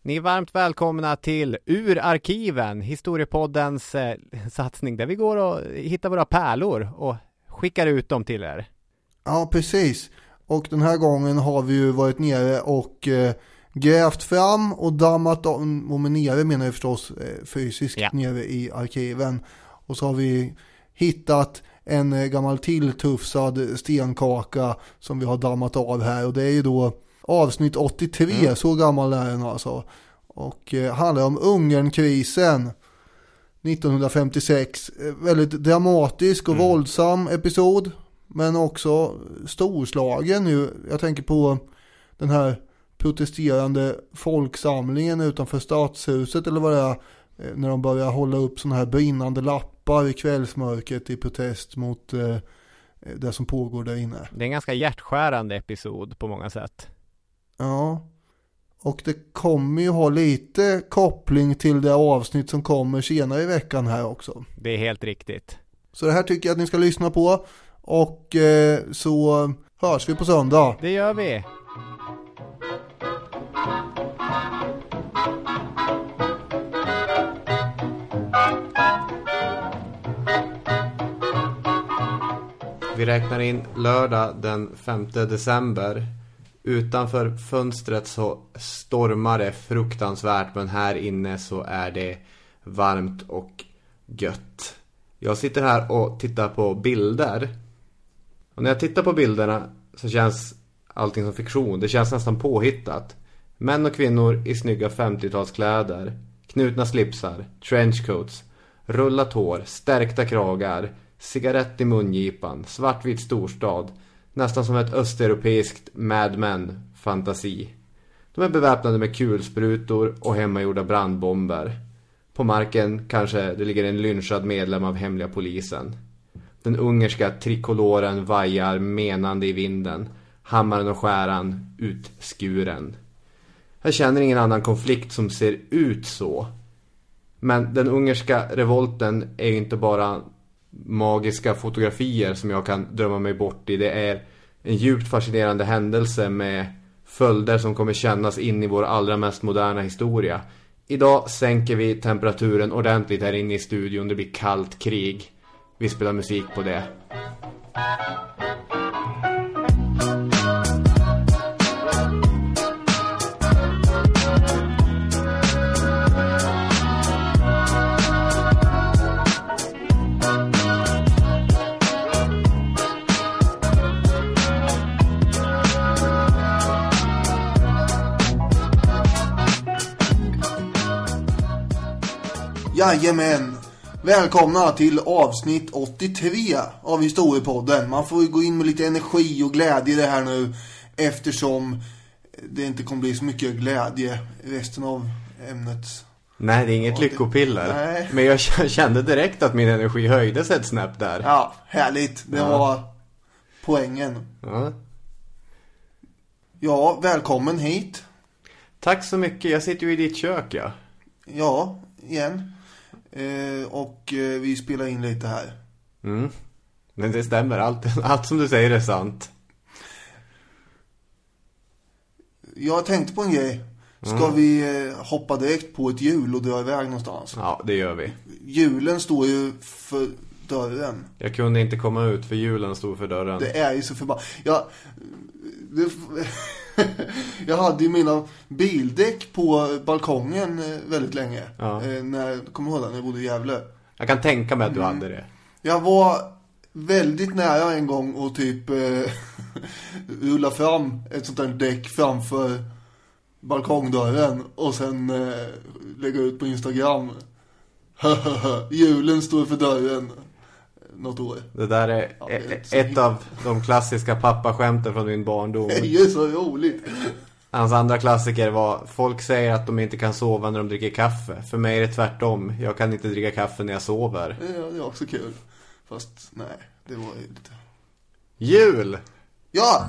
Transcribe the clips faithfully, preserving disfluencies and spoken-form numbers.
Ni är varmt välkomna till Ur arkiven, historiepoddens eh, satsning där vi går och hittar våra pärlor och skickar ut dem till er. Ja, precis. Och den här gången har vi ju varit nere och eh, grävt fram och dammat om, och med nere menar jag förstås eh, fysiskt ja. nere i arkiven. Och så har vi hittat en eh, gammal tilltufsad stenkaka som vi har dammat av här. Och det är ju då avsnitt åttiotre, mm. så gammal är den alltså. Och eh, handlar om Ungernkrisen nittonhundrafemtiosex. Eh, väldigt dramatisk och mm. våldsam episod. Men också storslagen nu. Jag tänker på den här protesterande folksamlingen utanför stadshuset eller vad det är. När de börjar hålla upp såna här brinnande lappar i kvällsmörkret i protest mot eh, det som pågår där inne. Det är en ganska hjärtskärande episod på många sätt. Ja. Och det kommer ju ha lite koppling till det avsnitt som kommer senare i veckan här också. Det är helt riktigt. Så det här tycker jag att ni ska lyssna på. Och eh, så hörs vi på söndag. Det gör vi. Vi räknar in lördag den femte december. Utanför fönstret så stormar det fruktansvärt, men här inne så är det varmt och gött. Jag sitter här och tittar på bilder. Och när jag tittar på bilderna så känns allting som fiktion. Det känns nästan påhittat. Män och kvinnor i snygga femtiotalskläder, knutna slipsar, trenchcoats, rullat hår, stärkta kragar, cigarett i mungipan, svartvit storstad. Nästan som ett östeuropeiskt Mad Men-fantasi. De är beväpnade med kulsprutor och hemmagjorda brandbomber. På marken kanske det ligger en lynchad medlem av hemliga polisen. Den ungerska trikoloren vajar menande i vinden. Hammaren och skäran utskuren. Jag känner ingen annan konflikt som ser ut så. Men den ungerska revolten är inte bara magiska fotografier som jag kan drömma mig bort i. Det är en djupt fascinerande händelse med följder som kommer kännas in i vår allra mest moderna historia. Idag sänker vi temperaturen ordentligt här inne i studion. Det blir kallt krig. Vi spelar musik på det. Jajamän, välkomna till avsnitt åttiotre av Historiepodden. Man får ju gå in med lite energi och glädje i det här nu, eftersom det inte kommer bli så mycket glädje i resten av ämnet. Nej, det är inget lyckopiller. Nej. Men jag kände direkt att min energi höjdes ett snäpp där. Ja, härligt. Det ja. var poängen. Ja. Ja, välkommen hit. Tack så mycket, jag sitter ju i ditt kök, ja. Ja, igen. Eh, och eh, vi spelar in lite här. Mm. Men det stämmer, allt, allt som du säger är sant. Jag tänkte på en grej. Ska mm. vi eh, hoppa direkt på ett hjul och dra iväg någonstans? Ja, det gör vi. Hjulen står ju för dörren. Jag kunde inte komma ut för hjulen stod för dörren. Det är ju så förbannat. Jag, det, jag hade ju mina bildäck på balkongen väldigt länge. Ja. När, kommer du ihåg det, när jag bodde i Gävle? Jag kan tänka mig att du mm. hade det. Jag var väldigt nära en gång och typ eh, rulla fram ett sånt där däck framför balkongdörren och sen eh, lägga ut på Instagram. Julen står för dörren. Något år. Det där är, ja, det är ett himla. av de klassiska pappaskämten från min barndom. Det är ju så roligt. Hans andra klassiker var: folk säger att de inte kan sova när de dricker kaffe. För mig är det tvärtom. Jag kan inte dricka kaffe när jag sover. Ja, det är också kul. Fast nej, det var ju lite... Jul! Ja!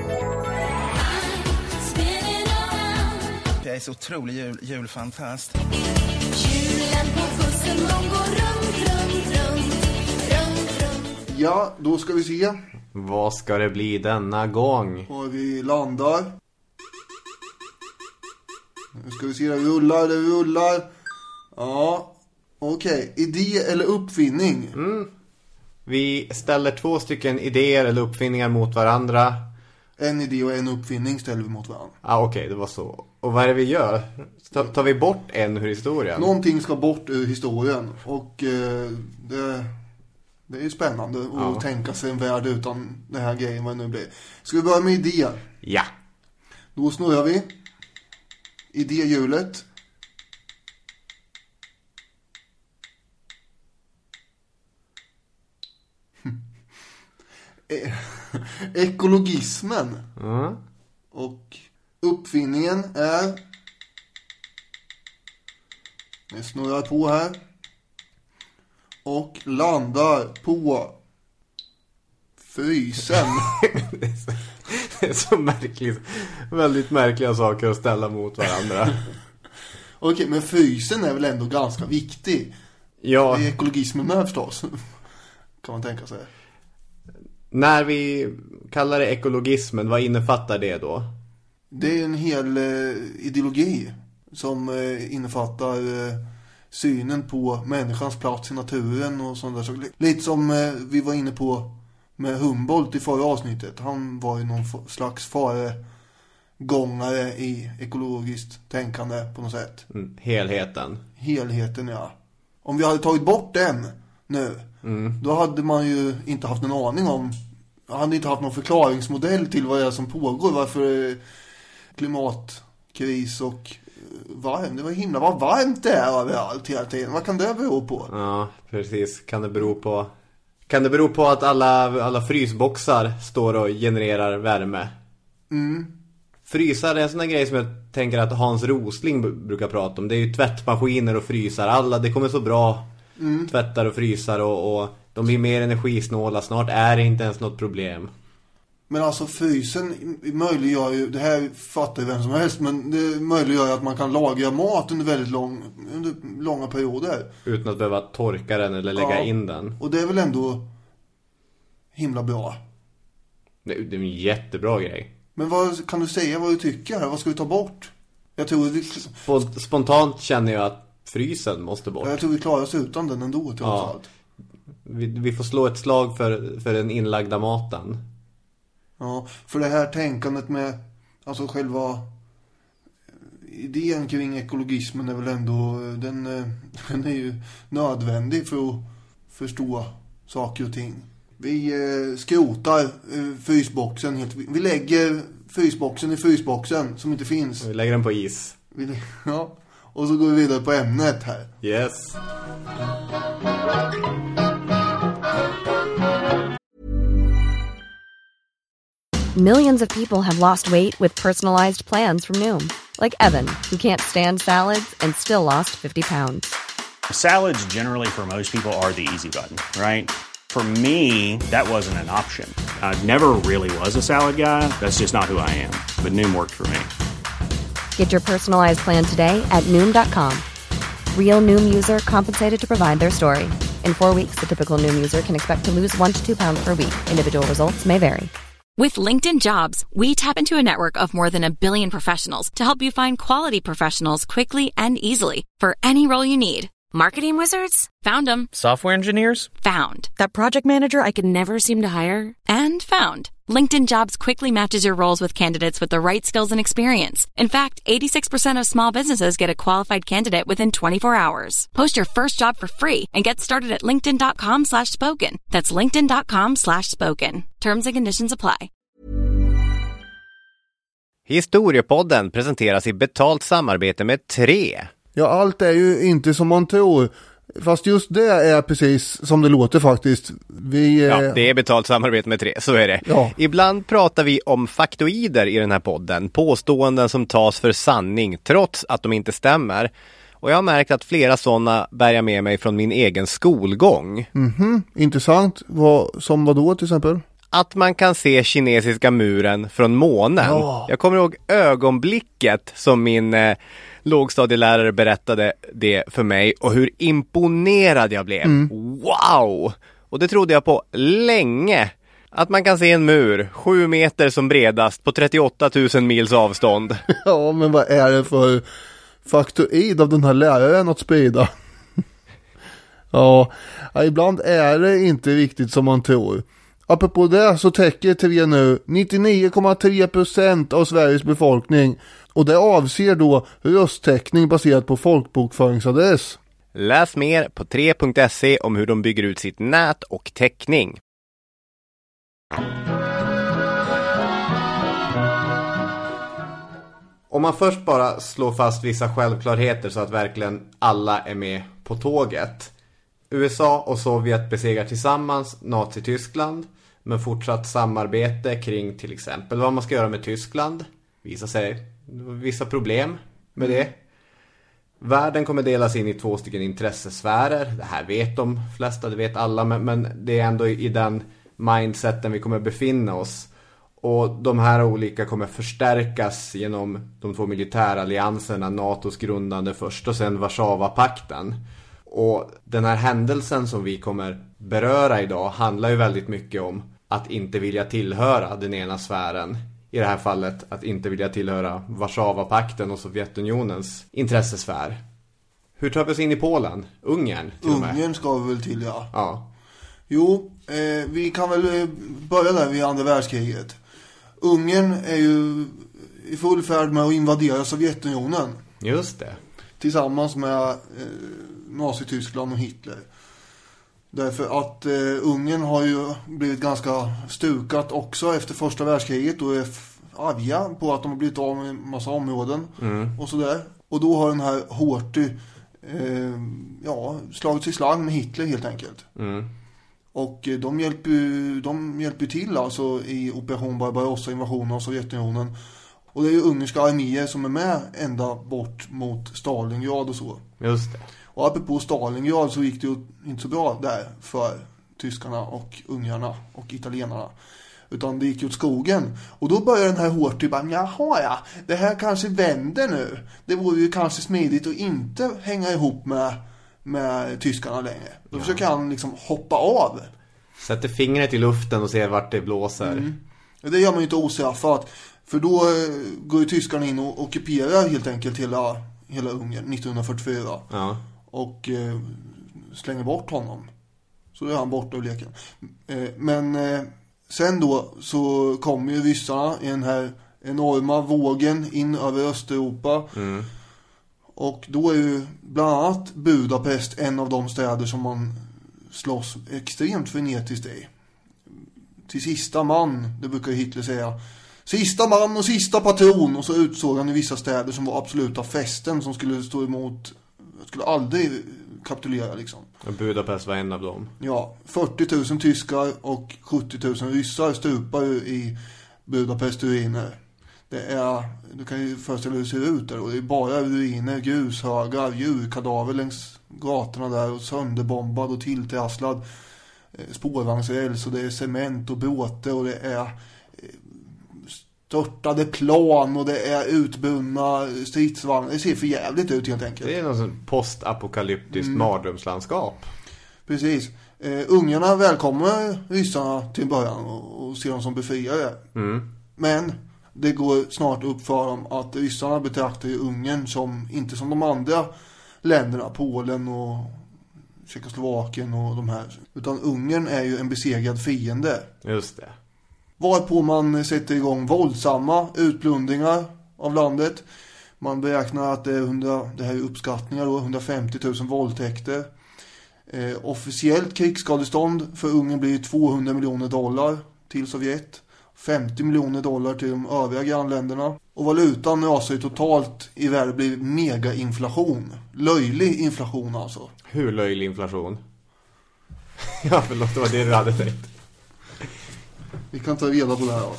Jag är så otrolig jul, julfantast. Julen på bussen, de går runt, runt, runt, runt, runt. Ja, då ska vi se. Vad ska det bli denna gång? Och vi landar. Nu ska vi se, det rullar, det rullar. Ja, okej. Okay. Idé eller uppfinning? Mm. Vi ställer två stycken idéer eller uppfinningar mot varandra. En idé och en uppfinning ställer vi mot varandra. Ja, ah, okej, okay, det var så. Och vad är det vi gör? Tar, tar vi bort en ur historien? Någonting ska bort ur historien. Och eh, det, det är ju spännande ja. Att tänka sig en värld utan den här grejen, vad det nu blir. Ska vi börja med idéer? Ja. Då snurrar vi idéhjulet. Ekologismen. Mm. Och uppfinningen är... Det snurrar på här. Och landar på frysen. Det är så märkligt. Väldigt märkliga saker att ställa mot varandra. Okej, men frysen är väl ändå ganska viktig. Ja. Det är ekologismen med förstås. Kan man tänka sig. När vi kallar det ekologismen, vad innefattar det då? Det är en hel eh, ideologi som eh, innefattar eh, synen på människans plats i naturen och sånt där saker. Lite som eh, vi var inne på med Humboldt i förra avsnittet. Han var ju någon slags föregångare i ekologiskt tänkande på något sätt. Mm, helheten. Helheten, ja. Om vi hade tagit bort den nu, mm. då hade man ju inte haft en aning om, hade inte haft någon förklaringsmodell till vad det är som pågår, varför klimatkris och varmt, det var himla vad varmt det är överallt hela tiden. Vad kan det bero på? Ja, precis. Kan det bero på Kan det bero på att alla, alla frysboxar står och genererar värme? Mm. Frysar är en sån där grej som jag tänker att Hans Rosling brukar prata om. Det är ju tvättmaskiner och frysar. Alla, det kommer så bra mm. tvättar och frysar och, och de blir mer energisnåla. Snart är det inte ens något problem. Men alltså frysen möjliggör ju, det här fattar ju vem som helst, men det möjliggör ju att man kan lagra mat under väldigt lång, under långa perioder. Utan att behöva torka den eller lägga ja, in den. Och det är väl ändå himla bra. Det, det är en jättebra grej. Men vad kan du säga vad du tycker här? Vad ska vi ta bort? Jag tror vi... Spontant känner jag att frysen måste bort. Jag tror vi klarar oss utan den ändå trots ja. allt. Vi, vi får slå ett slag för, för den inlagda maten. Ja, för det här tänkandet med alltså själva idén kring ekologismen är väl ändå den, den är ju nödvändig för att förstå saker och ting. Vi eh, skrotar eh, frysboxen helt. Vi lägger frysboxen i frysboxen som inte finns. Vi lägger den på is. Vi, ja, och så går vi vidare på ämnet här. Yes. Millions of people have lost weight with personalized plans from Noom. Like Evan, who can't stand salads and still lost fifty pounds. Salads generally for most people are the easy button, right? For me, that wasn't an option. I never really was a salad guy. That's just not who I am. But Noom worked for me. Get your personalized plan today at Noom dot com. Real Noom user compensated to provide their story. In four weeks, the typical Noom user can expect to lose one to two pounds per week. Individual results may vary. With LinkedIn Jobs, we tap into a network of more than a billion professionals to help you find quality professionals quickly and easily for any role you need. Marketing wizards? Found them. Software engineers? Found. That project manager I could never seem to hire? And found. LinkedIn Jobs quickly matches your roles with candidates with the right skills and experience. In fact, eighty-six percent of small businesses get a qualified candidate within twenty-four hours. Post your first job for free and get started at linkedin dot com slash spoken. That's linkedin dot com slash spoken. Terms and conditions apply. Historiepodden presenteras i betalt samarbete med tre. Ja, allt är ju inte som man tror. Fast just det är precis som det låter faktiskt. Vi, ja, det är betalt samarbete med tre, så är det. Ja. Ibland pratar vi om faktoider i den här podden. Påståenden som tas för sanning, trots att de inte stämmer. Och jag har märkt att flera sådana bär jag med mig från min egen skolgång. Mhm, intressant. Vad, som vad då till exempel? Att man kan se kinesiska muren från månen. Ja. Jag kommer ihåg ögonblicket som min eh, lågstadielärare berättade det för mig. Och hur imponerad jag blev. Mm. Wow! Och det trodde jag på länge. Att man kan se en mur, sju meter som bredast på trettioåtta tusen mils avstånd. Ja, men vad är det för faktoid av den här läraren att sprida. Ja, ibland är det inte riktigt som man tror. Apropå det så täcker T V nu nittionio komma tre procent av Sveriges befolkning och det avser då rösttäckning baserat på folkbokföringsadress. Läs mer på tre punkt se om hur de bygger ut sitt nät och täckning. Om man först bara slår fast vissa självklarheter så att verkligen alla är med på tåget. U S A och Sovjet besegrar tillsammans Nazi-Tyskland, men fortsatt samarbete kring till exempel vad man ska göra med Tyskland visar sig vissa problem med det. Världen kommer delas in i två stycken intressesfärer. Det här vet de flesta, det vet alla, men, men det är ändå i den mindseten vi kommer befinna oss. Och de här olika kommer förstärkas genom de två militärallianserna, NATOs grundande först och sen Warszawapakten. Och den här händelsen som vi kommer beröra idag handlar ju väldigt mycket om att inte vilja tillhöra den ena sfären. I det här fallet att inte vilja tillhöra Warszawapakten och Sovjetunionens intressesfär. Hur tar vi oss in i Polen? Ungern till och med. Ungern ska vi väl till, ja. Ja. Jo, eh, vi kan väl börja där vid andra världskriget. Ungern är ju i full färd med att invadera Sovjetunionen. Just det. Tillsammans med eh, Nazi-Tyskland och Hitler. Därför att eh, Ungern har ju blivit ganska stukat också efter första världskriget och är f- arga på att de har blivit av med en massa områden mm. och sådär. Och då har den här Horthy eh, ja, slagit sig slang med Hitler helt enkelt. Mm. Och eh, de hjälper ju de hjälper till alltså i Operation Barbarossa, invasionen av Sovjetunionen. Och det är ju ungerska arméer som är med ända bort mot Stalingrad och så. Just det. Och apropå Stalingrad så gick det ju inte så bra där för tyskarna och ungarna och italienarna. Utan det gick ju åt skogen. Och då började den här Horthy bara, jaha ja, det här kanske vänder nu. Det vore ju kanske smidigt att inte hänga ihop med, med tyskarna längre. Då ja. försöker han liksom hoppa av. Sätter fingret i luften och ser vart det blåser. Mm. Det gör man ju inte ostraffat. För då går ju tyskarna in och ockuperar helt enkelt hela, hela Ungern nittonhundrafyrtiofyra. Ja. Och eh, slänger bort honom. Så är han borta ur leken. Eh, men eh, sen då så kommer ju ryssarna i den här enorma vågen in över Östeuropa. Mm. Och då är ju bland annat Budapest en av de städer som man slåss extremt frenetiskt i. Till sista man, det brukar Hitler säga. Sista man och sista patron. Och så utsåg han i vissa städer som var absoluta festen som skulle stå emot, skulle aldrig kapitulera liksom. Och Budapest var en av dem. Ja, fyrtio tusen tyskar och sjuttio tusen ryssar stupar i Budapest ruiner. Det är, du kan ju föreställa hur det ser ut där. Och det är bara ruiner, grushögar, djurkadaver längs gatorna där. Och sönderbombad och tilltrasslad spårvagnsräls. Och det är cement och bråte och det är störtade plan och det är utbundna stridsvagnar. Det ser för jävligt ut helt enkelt. Det är någon sån postapokalyptiskt mm. mardrömslandskap. Precis. Uh, ungarna välkomnar ryssarna till början och, och ser dem som befriare. Mm. Men det går snart upp för dem att ryssarna betraktar ju Ungern som, inte som de andra länderna, Polen och Tjeckoslovakien och de här. Utan Ungern är ju en besegrad fiende. Just det. Varpå man sätter igång våldsamma utplundringar av landet. Man beräknar att det är hundra, det här är uppskattningar då, hundrafemtio tusen våldtäkter. Eh, officiellt krigsskadestånd för Ungern blir tvåhundra miljoner dollar till Sovjet. femtio miljoner dollar till de övriga grannländerna. Och valutan rasar ju totalt i världen, blir megainflation. Löjlig inflation alltså. Hur löjlig inflation? Ja, förlåt, det var det du hade tänkt. Vi kan ta reda på det här.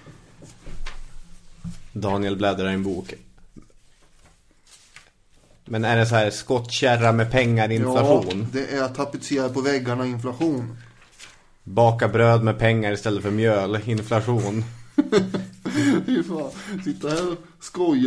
Daniel bläddrar i en bok. Men är det så här skottkärra med pengar inflation? Ja, det är tapetserat på väggarna inflation. Baka bröd med pengar istället för mjöl inflation. Sitta här och skoja.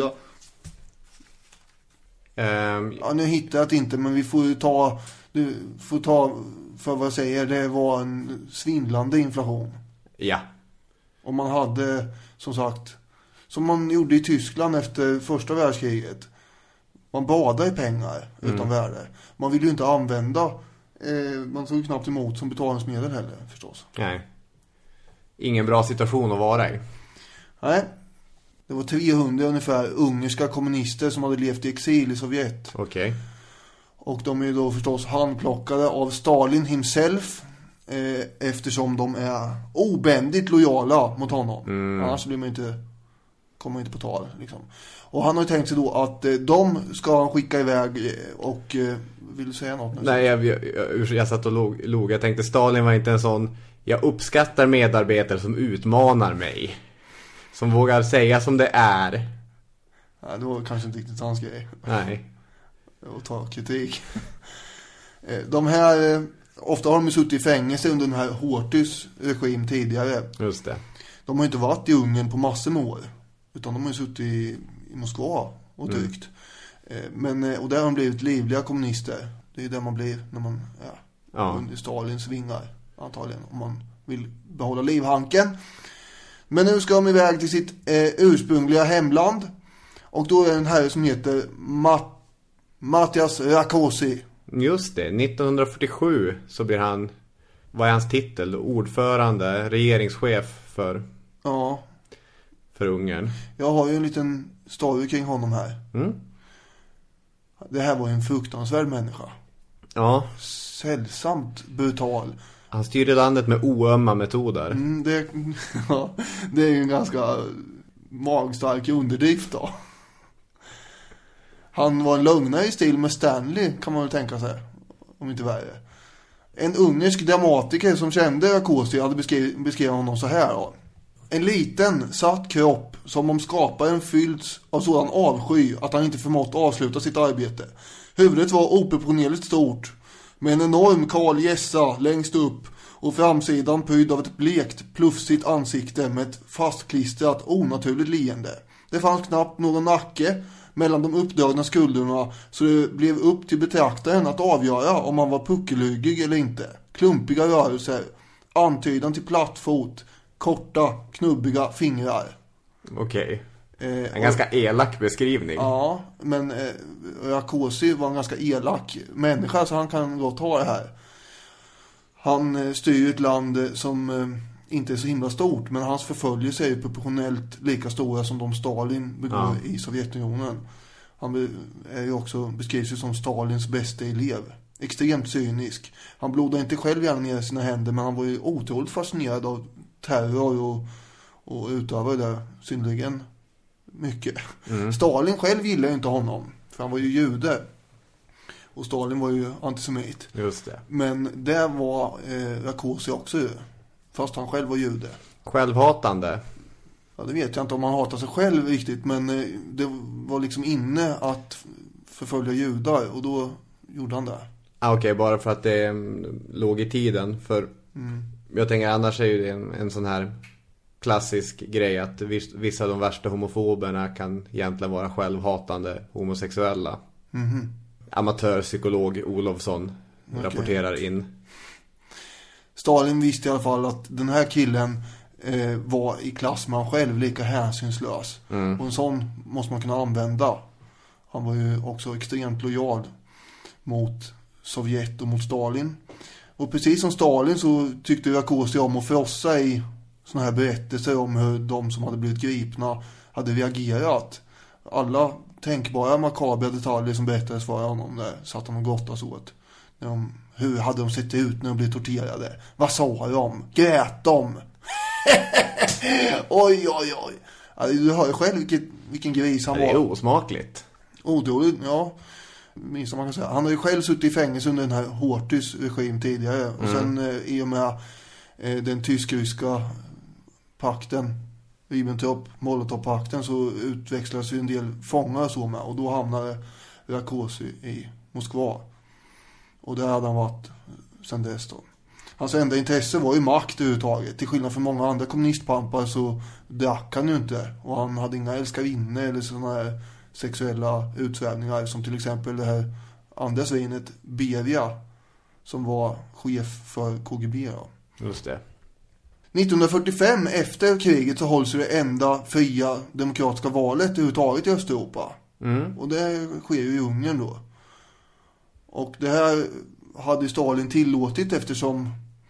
Um, ja, nu hittar jag det inte, men vi får ju ta, du får ta för vad jag säger, det var en svindlande inflation. Ja. Och man hade, som sagt, som man gjorde i Tyskland efter första världskriget. Man badar i pengar utan Mm. värde. Man vill ju inte använda, eh, man tog ju knappt emot som betalningsmedel heller förstås. Nej. Ingen bra situation att vara i. Nej. Det var trehundra ungefär ungerska kommunister som hade levt i exil i Sovjet. Okej. Och de är ju då förstås handplockade av Stalin himself. Eh, eftersom de är obändigt lojala mot honom. Mm. Annars blir man inte, kommer man inte på tal liksom. Och han har ju tänkt sig då att eh, de ska han skicka iväg eh, och eh, vill du säga något nu? Nej, jag, jag, jag, jag satt och log, log. Jag tänkte Stalin var inte en sån. Jag uppskattar medarbetare som utmanar mig. Som vågar säga som det är. Ja, det var kanske inte riktigt hans grej. Nej. Och ta kritik. Eh, de här eh, ofta har de ju suttit i fängelse under den här Horthys regim tidigare. Just det. De har ju inte varit i Ungern på massor med år. Utan de har ju suttit i, i Moskva och tyckt. Mm. Eh, men, eh, och där har de blivit livliga kommunister. Det är ju där man blir när man ja, Ja. under Stalins vingar. Antagligen. Om man vill behålla livhanken. Men nu ska de iväg till sitt eh, ursprungliga hemland. Och då är det en herre som heter Mat- Mattias Rakosi. Just det, nittonhundrafyrtiosju så blir han, vad är hans titel? Ordförande, regeringschef för, Ja, för Ungern. jag har ju en liten story kring honom här. Mm. Det här var en fruktansvärd människa. Ja, Sällsamt brutal. han styrde landet med oömma metoder. Mm, det, ja, det är ju en ganska magstark underdrift då. Han var en lögnare i stil med Stanley, kan man väl tänka sig. Om inte värre. En ungersk dramatiker som kände Rakosi hade beskrev, beskrev honom så här då. En liten, satt kropp som om skaparen fyllts av sådan avsky att han inte förmått avsluta sitt arbete. Huvudet var oproportionerligt stort, med en enorm kal gässa längst upp och framsidan prydd av ett blekt, plufsigt ansikte med ett fastklistrat, onaturligt leende. Det fanns knappt någon nacke mellan de uppdragna skuldrorna, så det blev upp till betraktaren att avgöra om han var puckelhyggig eller inte. Klumpiga rörelser, antydan till plattfot, korta, knubbiga fingrar. Okej. Eh, En och- ganska elak beskrivning. Ja, men eh, Rakosi var en ganska elak människa, så han kan gott ha det här. Han eh, styr ett land eh, som eh, inte är så himla stort, men hans förföljelse är ju proportionellt lika stora som de Stalin begår Ja. i Sovjetunionen. Han be- är ju också, beskrivs ju som Stalins bästa elev. Extremt cynisk. Han blodade inte själv gärna ner sina händer, men han var ju otroligt fascinerad av terror och, och utövade det synnerligen mycket. Mm. Stalin själv gillade ju inte honom, för han var ju jude. Och Stalin var ju antisemit. Just det. Men det var eh, Rakosi också ju. Fast han själv var jude. Självhatande. Ja, det vet jag inte om han hatar sig själv riktigt. Men eh, det var liksom inne att förfölja judar. Och då gjorde han det. Ah, Okej, bara för att det mm, låg i tiden. För Mm. jag tänker annars är ju det en, en sån här klassisk grej att viss, vissa av de värsta homofoberna kan egentligen vara självhatande homosexuella. Mhm. Amatörpsykolog Olofsson Okej. rapporterar in. Stalin visste i alla fall att den här killen eh, var i klass med han själv, lika hänsynslös. Mm. Och en sån måste man kunna använda. Han var ju också extremt lojal mot Sovjet och mot Stalin. Och precis som Stalin så tyckte Rakosi om att frossa i såna här berättelser om hur de som hade blivit gripna hade reagerat. Alla tänkbara makabra detaljer som berättades för honom där satt han och gottades åt. När de, hur hade de sett ut när de blev torterade? Vad sa de? Grät de? Oj, oj, oj. Ja, du hör ju själv vilket, vilken gris han Det är var. osmakligt. Otroligt, ja. Minst som man kan säga. Han har ju själv suttit i fängelse under den här Horthys regim tidigare. Och sen eh, i och med eh, den tysk-ryska pakten, Ribbentrop-Molotov-pakten, så utväxlades ju en del fångar och så med. Och då hamnade Rakosi i Moskva. Och där hade han varit sedan dess då. Hans enda intresse var ju makt överhuvudtaget. Till skillnad från många andra kommunistpampar så drack han ju inte. Och han hade inga älskarinnor eller sådana här sexuella utsvävningar. Som till exempel det här andra svinet Beria, som var chef för K G B då. Just det. nittonhundrafyrtiofem, efter kriget, så hålls det enda fria demokratiska valet överhuvudtaget i Östeuropa. Mm. Och det sker ju i Ungern då. Och det här hade Stalin tillåtit eftersom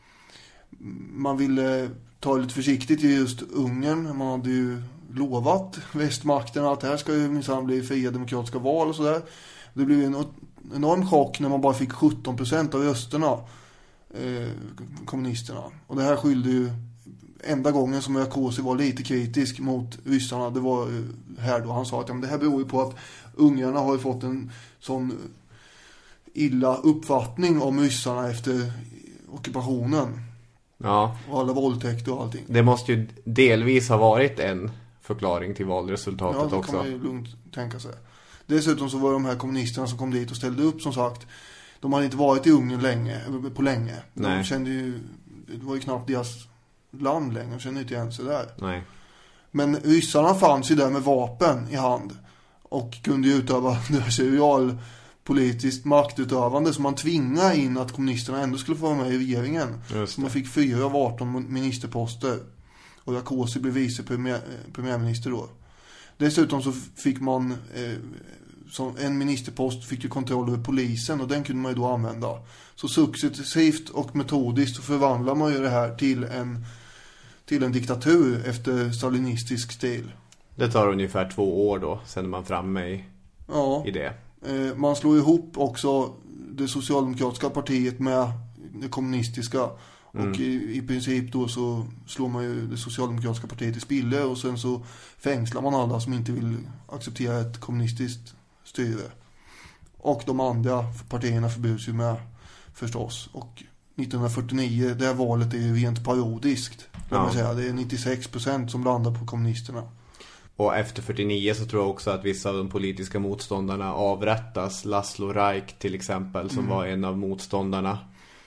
man ville ta lite försiktigt i just Ungern. Man hade ju lovat västmakterna att det här ska ju minsann bli fria demokratiska val och sådär. Det blev en enorm chock när man bara fick sjutton procent av rösterna, eh, kommunisterna. Och det här skyllde ju, enda gången som Rakosi var lite kritisk mot ryssarna, det var här då. Han sa att ja, men det här beror ju på att ungarna har ju fått en sån illa uppfattning om ryssarna efter ockupationen. Ja. Och alla våldtäkter och allting. Det måste ju delvis ha varit en förklaring till valresultatet också. Ja, det kan man ju lugnt tänka sig. Dessutom så var de här kommunisterna som kom dit och ställde upp, som sagt, de hade inte varit i Ungern länge, på länge. Nej. De kände ju, det var ju knappt deras land längre, de kände inte igen sig där. Nej. Men ryssarna fanns ju där med vapen i hand och kunde ju utöva realpolitiskt maktutövande, så man tvingade in att kommunisterna ändå skulle få vara med i regeringen. Så man fick fyra av arton ministerposter och Rakosi blev vice premiär, premiärminister då. Dessutom så fick man eh, som en ministerpost fick ju kontroll över polisen, och den kunde man ju då använda. Så successivt och metodiskt så förvandlar man ju det här till en till en diktatur efter stalinistisk stil. Det tar ungefär två år då, sen är man framme i, ja. i det. Eh, man slår ihop också det socialdemokratiska partiet med det kommunistiska. Mm. Och i, i princip då så slår man ju det socialdemokratiska partiet i spille, och sen så fängslar man alla som inte vill acceptera ett kommunistiskt styre. Och de andra partierna förbjuds ju med, förstås. Och nittonhundrafyrtionio, det här valet är ju rent parodiskt. Kan man säga. Det är nittiosex procent som landar på kommunisterna. Och efter fyrtionio så tror jag också att vissa av de politiska motståndarna avrättas. Laszlo Rajk till exempel, som mm. var en av motståndarna.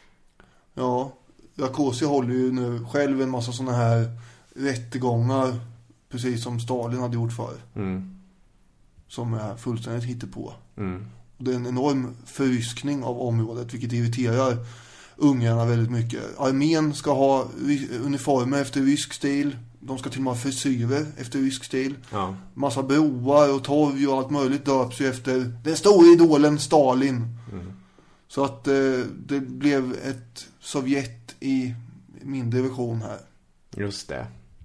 Ja, Rakosi håller ju nu själv en massa såna här rättegångar, precis som Stalin hade gjort för. Mm. Som är fullständigt hittepå. Mm. Det är en enorm förryskning av området, vilket irriterar ungarna väldigt mycket. Armén ska ha uniformer efter rysk stil. De ska till och med ha frisyrer efter rysk stil. Ja. Massa broar och torg och allt möjligt döps ju efter den stora idolen Stalin. Mm. Så att eh, det blev ett Sovjet i mindre version här. Just det.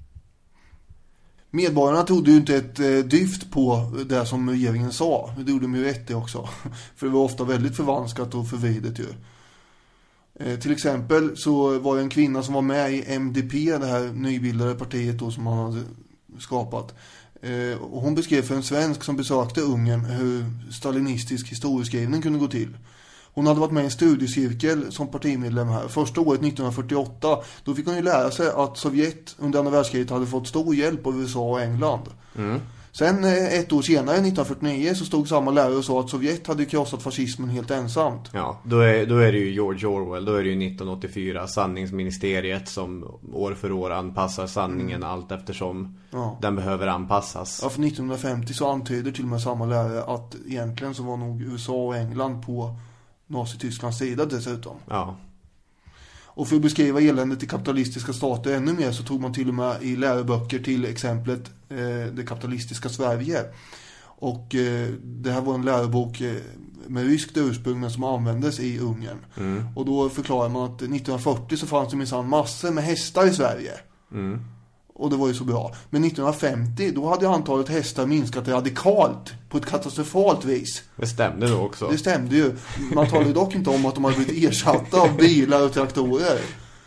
Medborgarna tog ju inte ett eh, dyft på det som regeringen sa. Det gjorde de ju rätt i också. För det var ofta väldigt förvanskat och förvridet ju. Eh, till exempel så var det en kvinna som var med i M D P, det här nybildade partiet då som han hade skapat. Eh, och hon beskrev för en svensk som besökte Ungern hur stalinistisk historieskrivning kunde gå till. Hon hade varit med i en studiecirkel som partimedlem här. Första året nittonhundrafyrtioåtta, då fick hon ju lära sig att Sovjet under andra världskriget hade fått stor hjälp av U S A och England. Mm. Sen ett år senare, nittonhundrafyrtionio, så stod samma lärare och sa att Sovjet hade krossat fascismen helt ensamt. Ja, då är, då är det ju George Orwell, då är det ju nittonhundraåttiofyra, sanningsministeriet som år för år anpassar sanningen mm. allt eftersom ja. den behöver anpassas. Ja, för nittonhundrafemtio så antyder till och med samma lärare att egentligen så var nog U S A och England på Nazi-Tysklands sida dessutom. Ja. Och för att beskriva eländet i kapitalistiska stater ännu mer så tog man till och med i läroböcker till exemplet eh, det kapitalistiska Sverige. Och eh, det här var en lärobok eh, med ryskt ursprung som användes i Ungern. Mm. Och då förklarar man att nittonhundrafyrtio så fanns det minsann massor med hästar i Sverige. Mm. Och det var ju så bra. Men nittonhundrafemtio, då hade antalet hästar minskat radikalt på ett katastrofalt vis. Det stämde då också. Det stämde ju. Man talade dock inte om att de hade blivit ersatta av bilar och traktorer.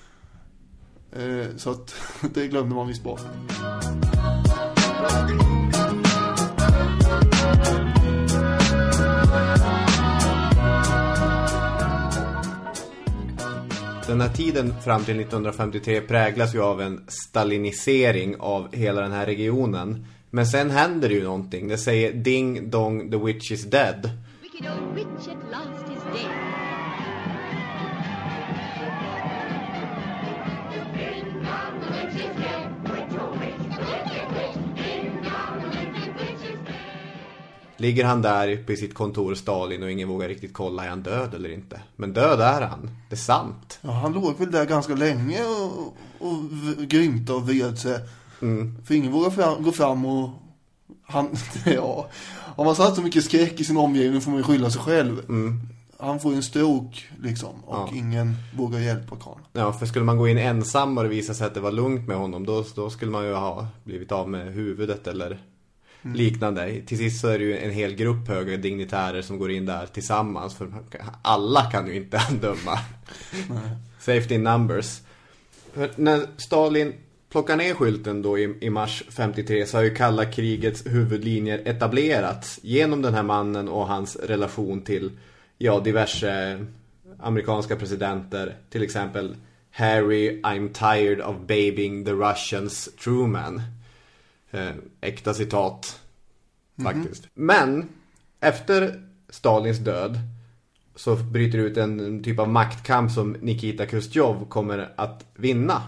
Eh, så att det glömde man visst bort. Den här tiden fram till nittonhundrafemtiotre präglas ju av en stalinisering av hela den här regionen. Men sen händer det ju någonting. Det säger ding dong, the witch is dead. Wicked old witch at last is dead. Ding dong, the witch is dead. Witch, oh witch, the witch is dead. Ding dong, the wicked witch is dead. Ligger han där uppe i sitt kontor, Stalin, och ingen vågar riktigt kolla, är han död eller inte? Men död är han, det är sant. Ja, han låg väl där ganska länge och, och grymta och vred sig. Mm. För ingen vågar fram, gå fram och Han, ja, om man satt så mycket skräck i sin omgivning får man ju skylla sig själv. Mm. Han får ju en stroke liksom, och Ja. ingen vågar hjälpa karln. Ja, för skulle man gå in ensam och det visade sig att det var lugnt med honom, då, då skulle man ju ha blivit av med huvudet eller mm. liknande. Till sist så är det ju en hel grupp höga dignitärer som går in där tillsammans, för alla kan ju inte döma. Safety in numbers. För när Stalin plockar ner skylten då i, i mars femtiotre, så har ju kalla krigets huvudlinjer etablerats genom den här mannen och hans relation till ja, diverse amerikanska presidenter, till exempel Harry, I'm tired of babying the Russians, Truman. Eh, äkta citat faktiskt. Mm-hmm. Men efter Stalins död så bryter ut en typ av maktkamp som Nikita Khrushchev kommer att vinna.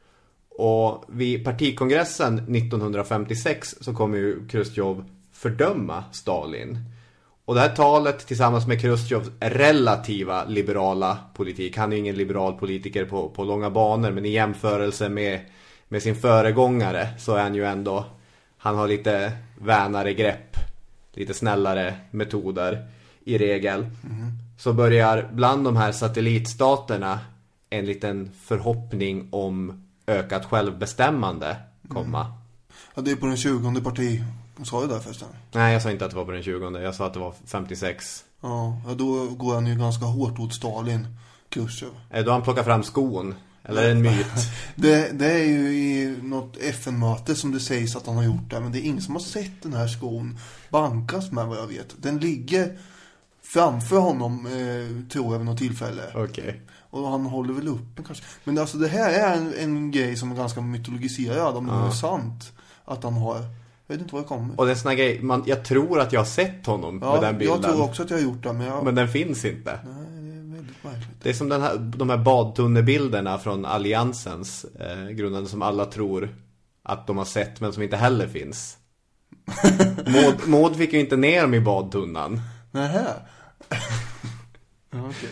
Och vid partikongressen nittonhundrafemtiosex så kommer ju Khrushchev fördöma Stalin. Och det här talet tillsammans med Khrushchevs relativa liberala politik, han är ju ingen liberal politiker på, på långa banor, men i jämförelse med, med sin föregångare så är han ju ändå, han har lite vänare grepp, lite snällare metoder i regel. Mm. Så börjar bland de här satellitstaterna en liten förhoppning om ökat självbestämmande komma. Mm. Ja, det är på den tjugonde parti. Sa du det förresten? Nej, jag sa inte att det var på den tjugonde. Jag sa att det var femtiosex. Ja, då går han ju ganska hårt åt Stalin, Khrushchev. Är då han plockar fram skon? Eller är det en myt? det, det är ju i något F N-möte som det sägs att han har gjort det. Men det är ingen som har sett den här skon bankas med, vad jag vet. Den ligger framför honom, eh, tror jag, vid något tillfälle. Okej. Okay. Och han håller väl upp kanske. Men alltså det här är en, en grej som är ganska mytologiserad. Om det ja. är sant att han har... Jag vet inte vad det kommer. Och det är såna grej, man, jag tror att jag har sett honom ja, med den bilden. Jag tror också att jag har gjort det. Men, jag... men den finns inte. Nej, det är väldigt märkligt. Det är som den här, de här badtunnebilderna från Alliansens eh, grundande som alla tror att de har sett, men som inte heller finns. Maud, Maud fick ju inte ner dem i badtunnan. Nähä. Okej.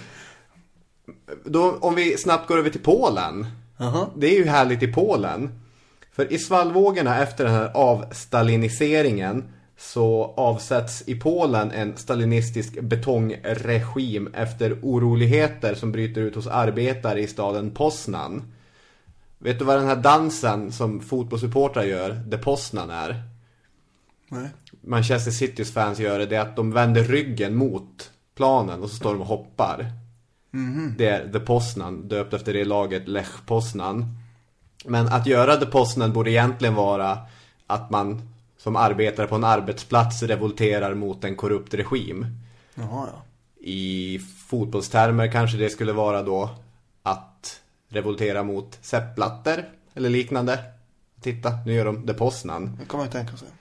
Då, om vi snabbt går över till Polen. Uh-huh. Det är ju härligt i Polen. För i svallvågorna efter den här avstaliniseringen så avsätts i Polen en stalinistisk betongregim efter oroligheter som bryter ut hos arbetare i staden Poznan. Vet du vad den här dansen som fotbollssupportrar gör, det Poznan är? Nej. Manchester Citys fans gör det, det är att de vänder ryggen mot planen och så står de och hoppar. Mm-hmm. Det är The Poznan, döpt efter det laget Lech Poznan. Men att göra The Poznan borde egentligen vara att man som arbetare på en arbetsplats revolterar mot en korrupt regim. Jaha, ja. I fotbollstermer kanske det skulle vara då att revoltera mot Sepp Blatter eller liknande. Titta, nu gör de The Poznan. Det kan man ju tänka sig.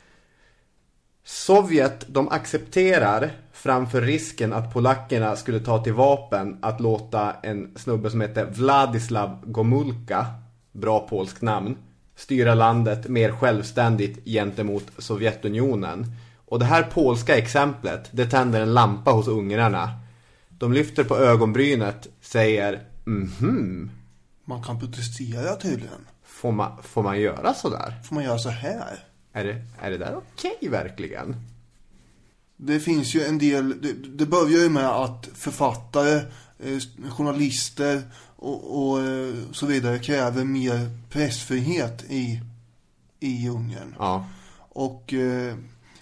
Sovjet, de accepterar framför risken att polackerna skulle ta till vapen att låta en snubbe som heter Władysław Gomulka, bra polskt namn, styra landet mer självständigt gentemot Sovjetunionen. Och det här polska exemplet, det tänder en lampa hos ungrarna. De lyfter på ögonbrynet, säger mhm. Man kan protestera tydligen. Får man, får man göra så där? Får man göra så här? Är det, är det där okej verkligen? Det finns ju en del, det, det börjar ju med att författare, eh, journalister och, och eh, så vidare kräver mer pressfrihet i, i Ungern. Ja. Och eh,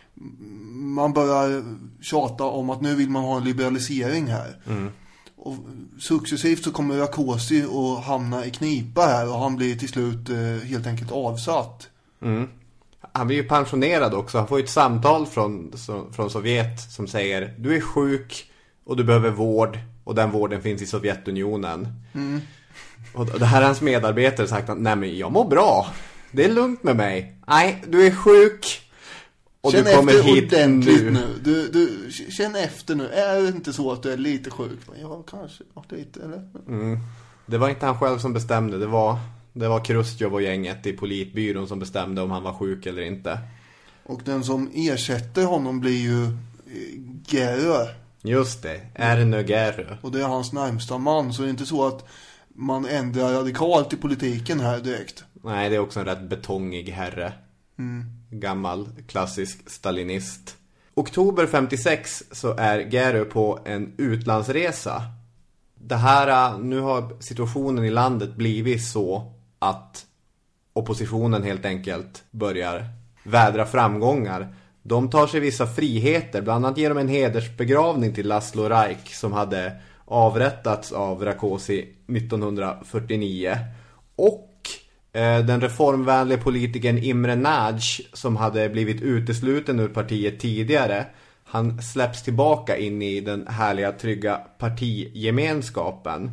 man börjar tjata om att nu vill man ha en liberalisering här. Mm. Och successivt så kommer Rakosi att hamna i knipa här och han blir till slut eh, helt enkelt avsatt. Mm. Han blir ju pensionerad också. Han får ju ett samtal från, från Sovjet som säger du är sjuk och du behöver vård och den vården finns i Sovjetunionen. Mm. Och det här är hans medarbetare sagt att nej men jag mår bra. Det är lugnt med mig. Nej, du är sjuk. Och känn du kommer efter hit ordentligt nu. nu. Du, du, känn efter nu. Är det inte så att du är lite sjuk? Ja, kanske. Ja, lite, eller? Mm. Det var inte han själv som bestämde. Det var, det var Khrushchev och gänget i politbyrån som bestämde om han var sjuk eller inte. Och den som ersätter honom blir ju Gerö. Just det, Ernö Gerö. Och det är hans närmsta man. Så det är inte så att man ändrar radikalt i politiken här direkt. Nej, det är också en rätt betongig herre. Mm. gammal klassisk stalinist. Oktober femtiosex så är Gero på en utlandsresa. Det här, nu har situationen i landet blivit så att oppositionen helt enkelt börjar vädra framgångar. De tar sig vissa friheter, bland annat ger de en hedersbegravning till Laszlo Rajk som hade avrättats av Rákosi nittonhundrafyrtionio. Och eh, den reformvänliga politikern Imre Nagy som hade blivit utesluten ur partiet tidigare, han släpps tillbaka in i den härliga trygga partigemenskapen.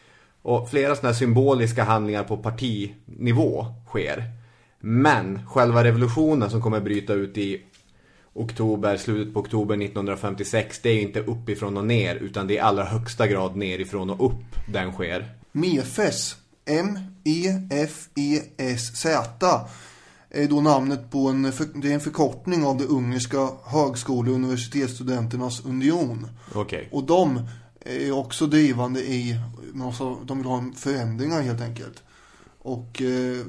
Och flera sådana symboliska handlingar på partinivå sker. Men själva revolutionen som kommer bryta ut i oktober, slutet på oktober nittonhundrafemtiosex, det är inte uppifrån och ner, utan det är i allra högsta grad nerifrån och upp den sker. Mefes, M E F E S Z, är då namnet på en, det är en förkortning av det ungerska högskole- och universitetsstudenternas union. Okay. Och de är också drivande i, de vill ha förändringar helt enkelt. Och eh,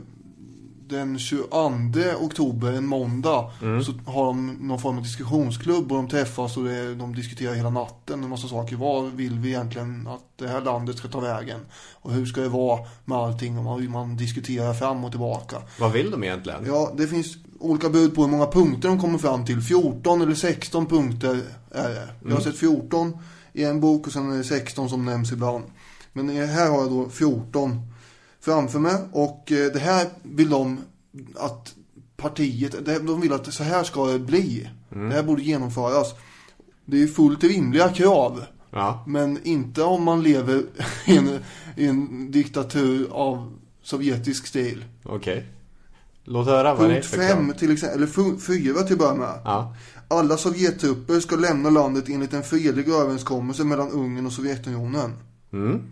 den tjugoandra oktober, en måndag, mm. så har de någon form av diskussionsklubb och de träffas och det, de diskuterar hela natten en massa saker. Vad vill vi egentligen att det här landet ska ta vägen? Och hur ska det vara med allting? Och man, man diskuterar fram och tillbaka. Vad vill de egentligen? Ja, det finns olika bud på hur många punkter de kommer fram till. fjorton eller sexton punkter är det. Jag har mm. sett fjorton i en bok och sen är det sexton som nämns ibland. Men här har jag då fjorton framför mig, och det här vill de att partiet, de vill att så här ska det bli. Mm. Det här borde genomföras. Det är fullt rimliga krav. Ja. Men inte om man lever i en, i en diktatur av sovjetisk stil. Okej. Okay. Låt höra vad det är för krav. Punkt fem till exempel, eller fyra till att börja med. Ja. Alla sovjettrupper ska lämna landet enligt en fredlig överenskommelse mellan Ungern och Sovjetunionen. Mm.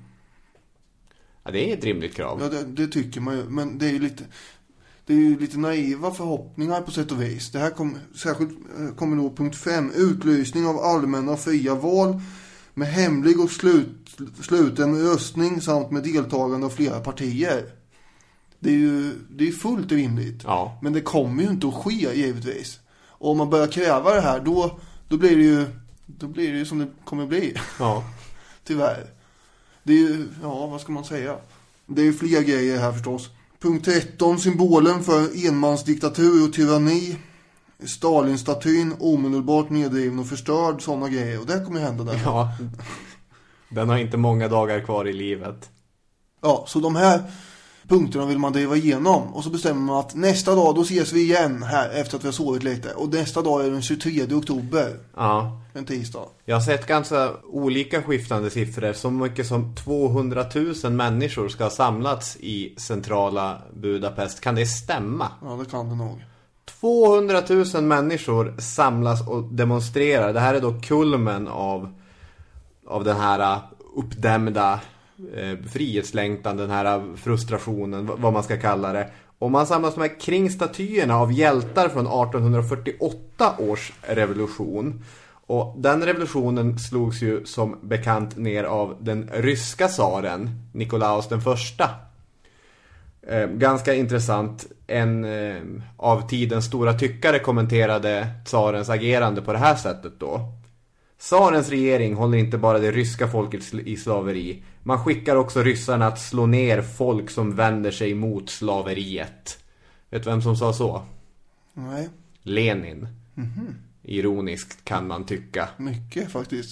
Ja, det är ett rimligt krav. Ja, det, det tycker man ju. Men det är ju lite, det är ju lite naiva förhoppningar på sätt och vis. Det här kommer särskilt kommer då punkt fem. Utlysning av allmänna fria val med hemlig och slut, sluten röstning samt med deltagande av flera partier. Det är ju det är fullt rimligt. Ja. Men det kommer ju inte att ske givetvis. Och om man börjar kräva det här, då, då blir det ju då blir det ju som det kommer bli. Ja. Tyvärr. Det är ju, ja, vad ska man säga? Det är ju fler grejer här förstås. Punkt tretton, symbolen för enmansdiktatur och tyranni. Stalin-statyn, omedelbart nedriven och förstörd, sådana grejer. Och det kommer hända där. Ja, den har inte många dagar kvar i livet. Ja, så de här punkterna vill man driva igenom. Och så bestämmer man att nästa dag, då ses vi igen här efter att vi har sovit lite. Och nästa dag är den tjugotredje oktober. Ja. En tisdag. Jag har sett ganska olika skiftande siffror. Så mycket som tvåhundratusen människor ska ha samlats i centrala Budapest. Kan det stämma? Ja, det kan det nog. tvåhundratusen människor samlas och demonstrerar. Det här är då kulmen av, av den här uppdämda eh, frihetslängtan, den här frustrationen, vad man ska kalla det. Och man samlas med kring statyerna av hjältar från arton fyrtioåtta års revolution. Och den revolutionen slogs ju som bekant ner av den ryska tsaren Nikolaus den första. Eh, ganska intressant. En eh, av tidens stora tyckare kommenterade tsarens agerande på det här sättet då. Tsarens regering håller inte bara det ryska folket i slaveri. Man skickar också ryssarna att slå ner folk som vänder sig mot slaveriet. Vet du vem som sa så? Nej. Lenin. Mm-hmm. Ironiskt kan man tycka. Mycket faktiskt.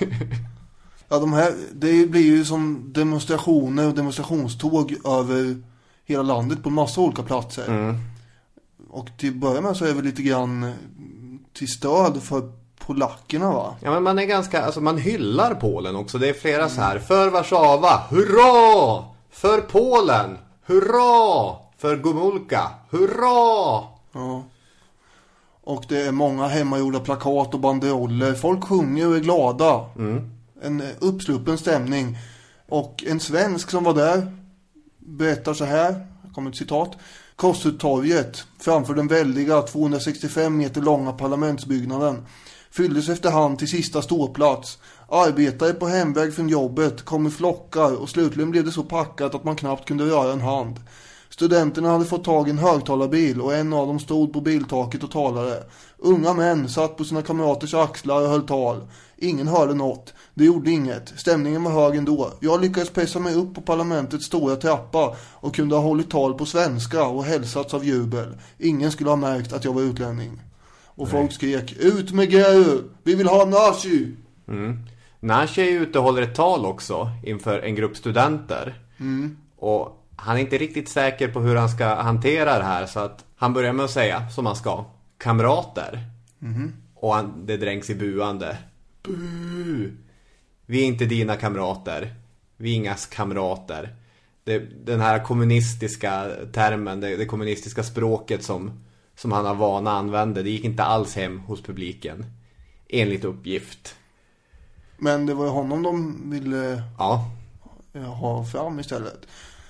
Ja, de här, det blir ju som demonstrationer och demonstrationståg över hela landet på en massa olika platser. Mm. Och till början med så är vi lite grann till stöd för polackerna, va? Ja, men man är ganska, alltså man hyllar Polen också. Det är flera så här, för Warszawa, hurra! För Polen, hurra! För Gomulka, hurra! Ja. Och det är många hemmagjorda plakat och banderoller. Folk sjunger och är glada. Mm. En uppsluppen stämning. Och en svensk som var där berättar så här, kommer ett citat. Korsuttorget framför den väldiga tvåhundrasextiofem meter långa parlamentsbyggnaden fylldes efterhand till sista ståplats. Arbetare på hemväg från jobbet kom i flockar och slutligen blev det så packat att man knappt kunde röra en hand. Studenterna hade fått tag i en högtalarbil och en av dem stod på biltaket och talade. Unga män satt på sina kamraters axlar och höll tal. Ingen hörde något. Det gjorde inget. Stämningen var hög ändå. Jag lyckades pressa mig upp på parlamentets stora trappa och kunde ha hållit tal på svenska och hälsats av jubel. Ingen skulle ha märkt att jag var utlänning. Och folk Nej. skrek, ut med G U! Vi vill ha Nashi! Mm. Nashi är ute och håller ett tal också inför en grupp studenter. Mm. Och han är inte riktigt säker på hur han ska hantera det här, så att han börjar med att säga, som han ska, kamrater. Mm. Och han, det dränks i buande. Bu! Vi är inte dina kamrater. Vi är ingas kamrater. Det, den här kommunistiska termen, det, det kommunistiska språket som, som han har vana använde, det gick inte alls hem hos publiken. Enligt uppgift. Men det var ju honom de ville ja. ha fram istället.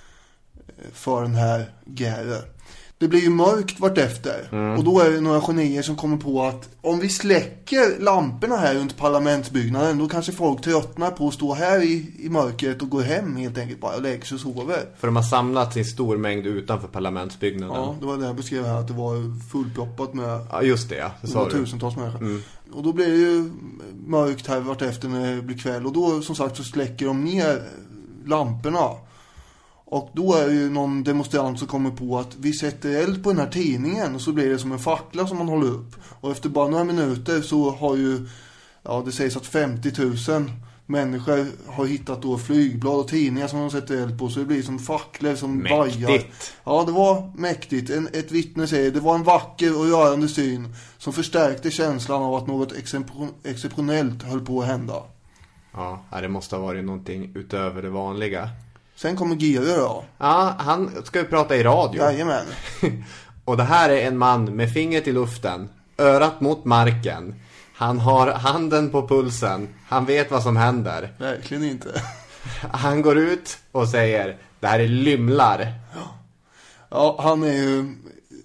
För den här gären. Det blir ju mörkt vart efter. Mm. Och då är det några genier som kommer på att om vi släcker lamporna här runt parlamentsbyggnaden, då kanske folk tröttnar på att stå här i, i mörkret och gå hem helt enkelt bara och lägger sig och sover. För de har samlats i stor mängd utanför parlamentsbyggnaden. Ja, det var det jag beskrev här, att det var fullproppat med ja, just det, ja. Det sa tusentals människor. Mm. Och då blir det ju mörkt här vart efter när det blir kväll. Och då som sagt så släcker de ner lamporna. Och då är det ju någon demonstrant som kommer på att vi sätter eld på den här tidningen och så blir det som en fackla som man håller upp. Och efter bara några minuter så har ju, ja det sägs att femtio tusen människor har hittat då flygblad och tidningar som de sätter eld på. Så det blir som facklor som vajar. Mäktigt. Ja, det var mäktigt. En, ett vittne säger det var en vacker och rörande syn som förstärkte känslan av att något exceptionellt höll på att hända. Ja, det måste ha varit någonting utöver det vanliga. Sen kommer Gere då. Ja, han ska ju prata i radio. Jajamän. Och det här är en man med fingret i luften, örat mot marken. Han har handen på pulsen. Han vet vad som händer. Verkligen inte. Han går ut och säger, det här är lymlar. Ja, ja han är ju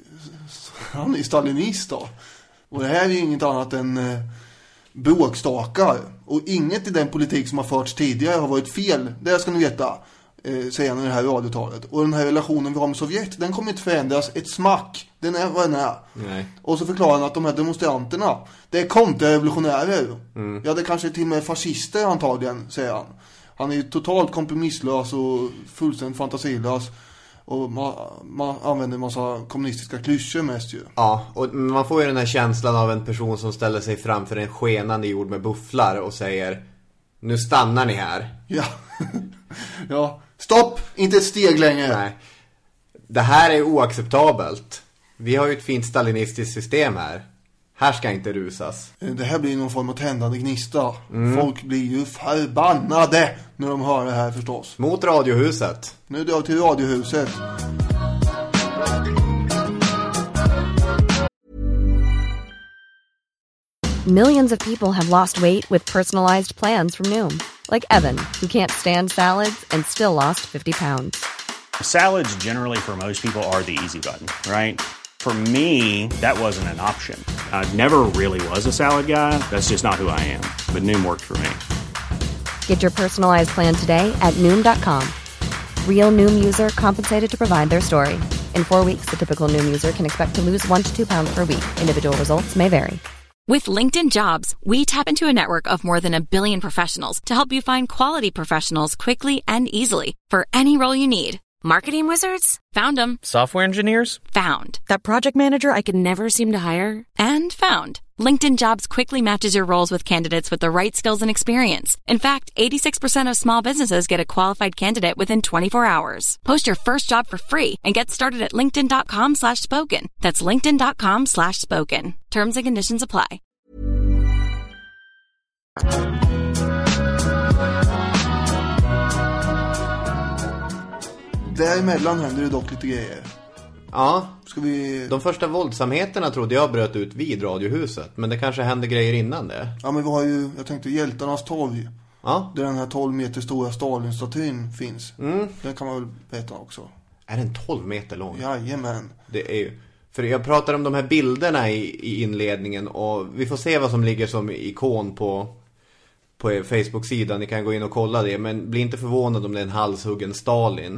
han är stalinist då. Och det här är ju inget annat än eh, bråkstakar. Och inget i den politik som har förts tidigare har varit fel. Det ska ni veta. Eh, säger han i det här radiotalet. Och den här relationen vi har med Sovjet, den kommer inte förändras ett smack. Den är vad den är. Nej. Och så förklarar han att de här demonstranterna, det är kontrarevolutionärer. Mm. Ja, det kanske är till och med fascister antagligen, säger han. Han är ju totalt kompromisslös och fullständigt fantasilös. Och man, man använder en massa kommunistiska klyschor mest ju. Ja, och man får ju den här känslan av en person som ställer sig framför en skenande jord med bufflar och säger, nu stannar ni här. Ja, ja. Stopp, inte ett steg längre. Nej. Det här är oacceptabelt. Vi har ju ett fint stalinistiskt system här. Här ska inte rusas. Det här blir någon form av tändande gnista. Mm. Folk blir ju förbannade när de hör det här förstås. Mot Radiohuset. Nu drar vi till Radiohuset. Millions of people have lost weight with personalized plans from Noom. Like Evan, who can't stand salads and still lost fifty pounds. Salads generally for most people are the easy button, right? For me, that wasn't an option. I never really was a salad guy. That's just not who I am. But Noom worked for me. Get your personalized plan today at Noom dot com. Real Noom user compensated to provide their story. In four weeks, the typical Noom user can expect to lose one to two pounds per week. Individual results may vary. With LinkedIn Jobs, we tap into a network of more than a billion professionals to help you find quality professionals quickly and easily for any role you need. Marketing wizards? Found them. Software engineers? Found. That project manager I could never seem to hire? And found. LinkedIn Jobs quickly matches your roles with candidates with the right skills and experience. In fact, eighty-six percent of small businesses get a qualified candidate within twenty-four hours. Post your first job for free and get started at linkedin dot com slash spoken. That's linkedin dot com slash spoken. Terms and conditions apply. Däremellan händer det dock lite grejer. Ja, ska vi... de första våldsamheterna trodde jag bröt ut vid Radiohuset. Men det kanske hände grejer innan det. Ja, men vi har ju, jag tänkte, Hjältarnas torg. Ja. Där den här tolv meter stora Stalin-statyn finns. Mm. Den kan man väl veta också. Är den tolv meter lång? Jajamän. Det är ju... För jag pratar om de här bilderna i, i inledningen. Och vi får se vad som ligger som ikon på... på er Facebook-sida, ni kan gå in och kolla det, men bli inte förvånad om det är en halshuggen Stalin.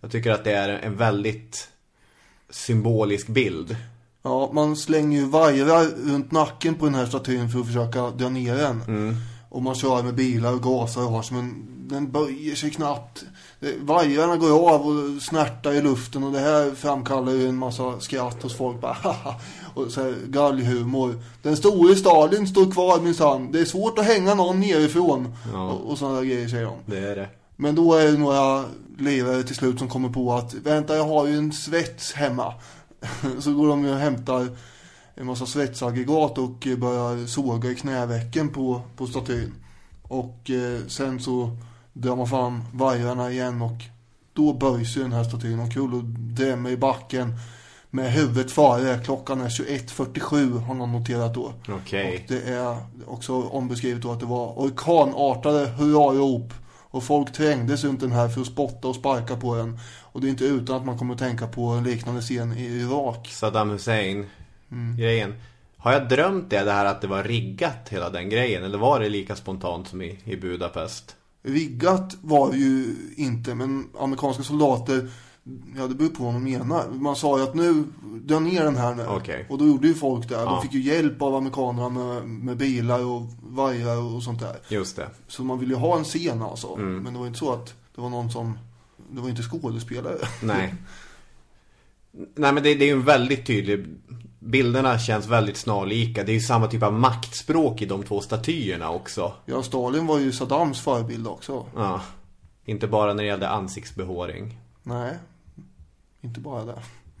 Jag tycker att det är en väldigt symbolisk bild. Ja, man slänger ju vajrar runt nacken på den här statyn för att försöka dra ner den. Mm. Och man kör med bilar och gasar och har som en... Den böjer sig knappt. Vajrarna går av och snärtar i luften. Och det här framkallar ju en massa skratt hos folk. Bara, och så här galghumor. Den store Stalin står kvar minsann. Det är svårt att hänga någon nerifrån. Ja. Och, och sådana grejer säger de. Det är det. Men då är det några lirare till slut som kommer på att vänta, jag har ju en svets hemma. Så går de och hämtar en massa svetsaggregat och börjar såga i knävecken på, på statyn. Och eh, sen så drar man fram vajrarna igen och då böjs den här statyn omkull och drämmer i backen med huvudet före. Klockan är tjugoett fyrtiosju har någon noterat då. Okej. Och det är också ombeskrivet då att det var orkanartade hurrarop. Och folk trängdes runt den här för att spotta och sparka på den. Och det är inte utan att man kommer att tänka på en liknande scen i Irak. Saddam Hussein mm. grejen. Har jag drömt det, det här att det var riggat hela den grejen? Eller var det lika spontant som i, i Budapest? Riggat var ju inte, men amerikanska soldater, ja det beror på vad man menar. Man sa ju att nu, dra ner den här nu. Okay. Och då gjorde ju folk det. Ja. De fick ju hjälp av amerikanerna med, med bilar och vajrar och sånt där. Just det. Så man ville ju ha en scen alltså. Mm. Men det var inte så att det var någon som, det var inte skådespelare. Nej. Nej men det, det är ju en väldigt tydlig, bilderna känns väldigt snarlika. Det är ju samma typ av maktspråk i de två statyerna också. Ja, Stalin var ju Saddams förebild också. Ja, inte bara när det gällde ansiktsbehåring. Nej, inte bara det.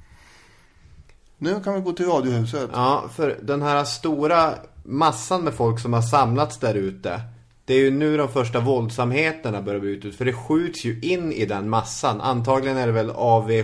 Nu kan vi gå till Radiohuset. Ja, för den här stora massan med folk som har samlats där ute, det är ju nu de första våldsamheterna börjar bli ut. För det skjuts ju in i den massan. Antagligen är det väl A V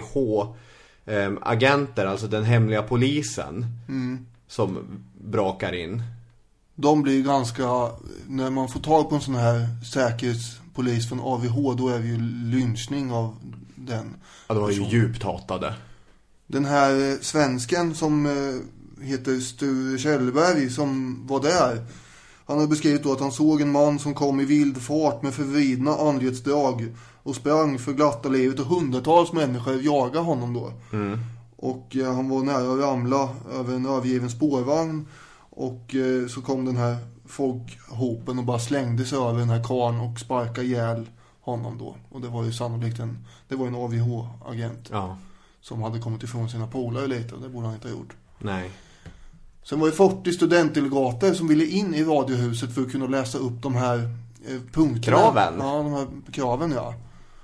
H-agenter, alltså den hemliga polisen, mm. som brakar in. De blir ganska, när man får tag på en sån här säkerhetspolis från A V H, då är det ju lynchning av den. Ja, de var ju djupt hatade. Den här svensken som heter Sture Kjellberg som var där, han har beskrivit då att han såg en man som kom i vild fart med förvridna anletsdrag och sprang för glatta livet och hundratals människor jagade honom då. Mm. Och eh, han var nära att ramla över en övergiven spårvagn och eh, så kom den här folkhopen och bara slängde sig över den här karn och sparkade ihjäl honom då. Och det var ju sannolikt en, det var en A V H-agent. Ja. Som hade kommit ifrån sina polare lite, och det borde han inte ha gjort. Nej. Sen var det fyrtio studentdelegater som ville in i Radiohuset för att kunna läsa upp de här eh, punkterna. Kraven? Ja, de här kraven, ja.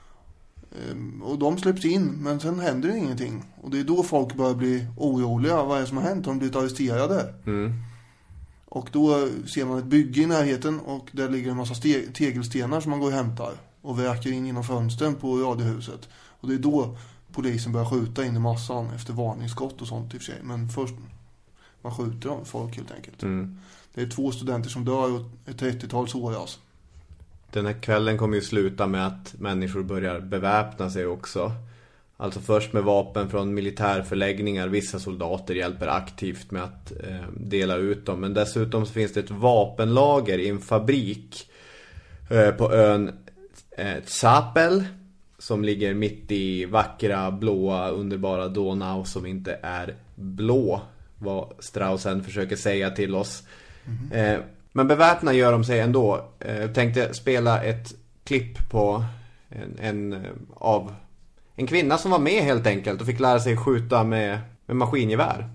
Ehm, och de släpps in, men sen händer ingenting. Och det är då folk börjar bli oroliga. Vad är det som har hänt? De har blivit arresterade. Mm. Och då ser man ett bygge i närheten och där ligger en massa ste- tegelstenar som man går och hämtar. Och vräker in genom fönstren på Radiohuset. Och det är då polisen börjar skjuta in i massan efter varningsskott och sånt i och för sig. Men först... Man skjuter dem, folk helt enkelt. Mm. Det är två studenter som dör och ett trettiotal såras. Den här kvällen kommer ju sluta med att människor börjar beväpna sig också. Alltså först med vapen från militärförläggningar. Vissa soldater hjälper aktivt med att eh, dela ut dem. Men dessutom så finns det ett vapenlager i en fabrik eh, på ön eh, Zapel, som ligger mitt i vackra, blåa, underbara Donau som inte är blå. Vad Straussen försöker säga till oss. Mm. Eh, men beväpna gör de sig ändå. Eh, jag tänkte spela ett klipp på en, en av en kvinna som var med helt enkelt och fick lära sig skjuta med, med maskingevär.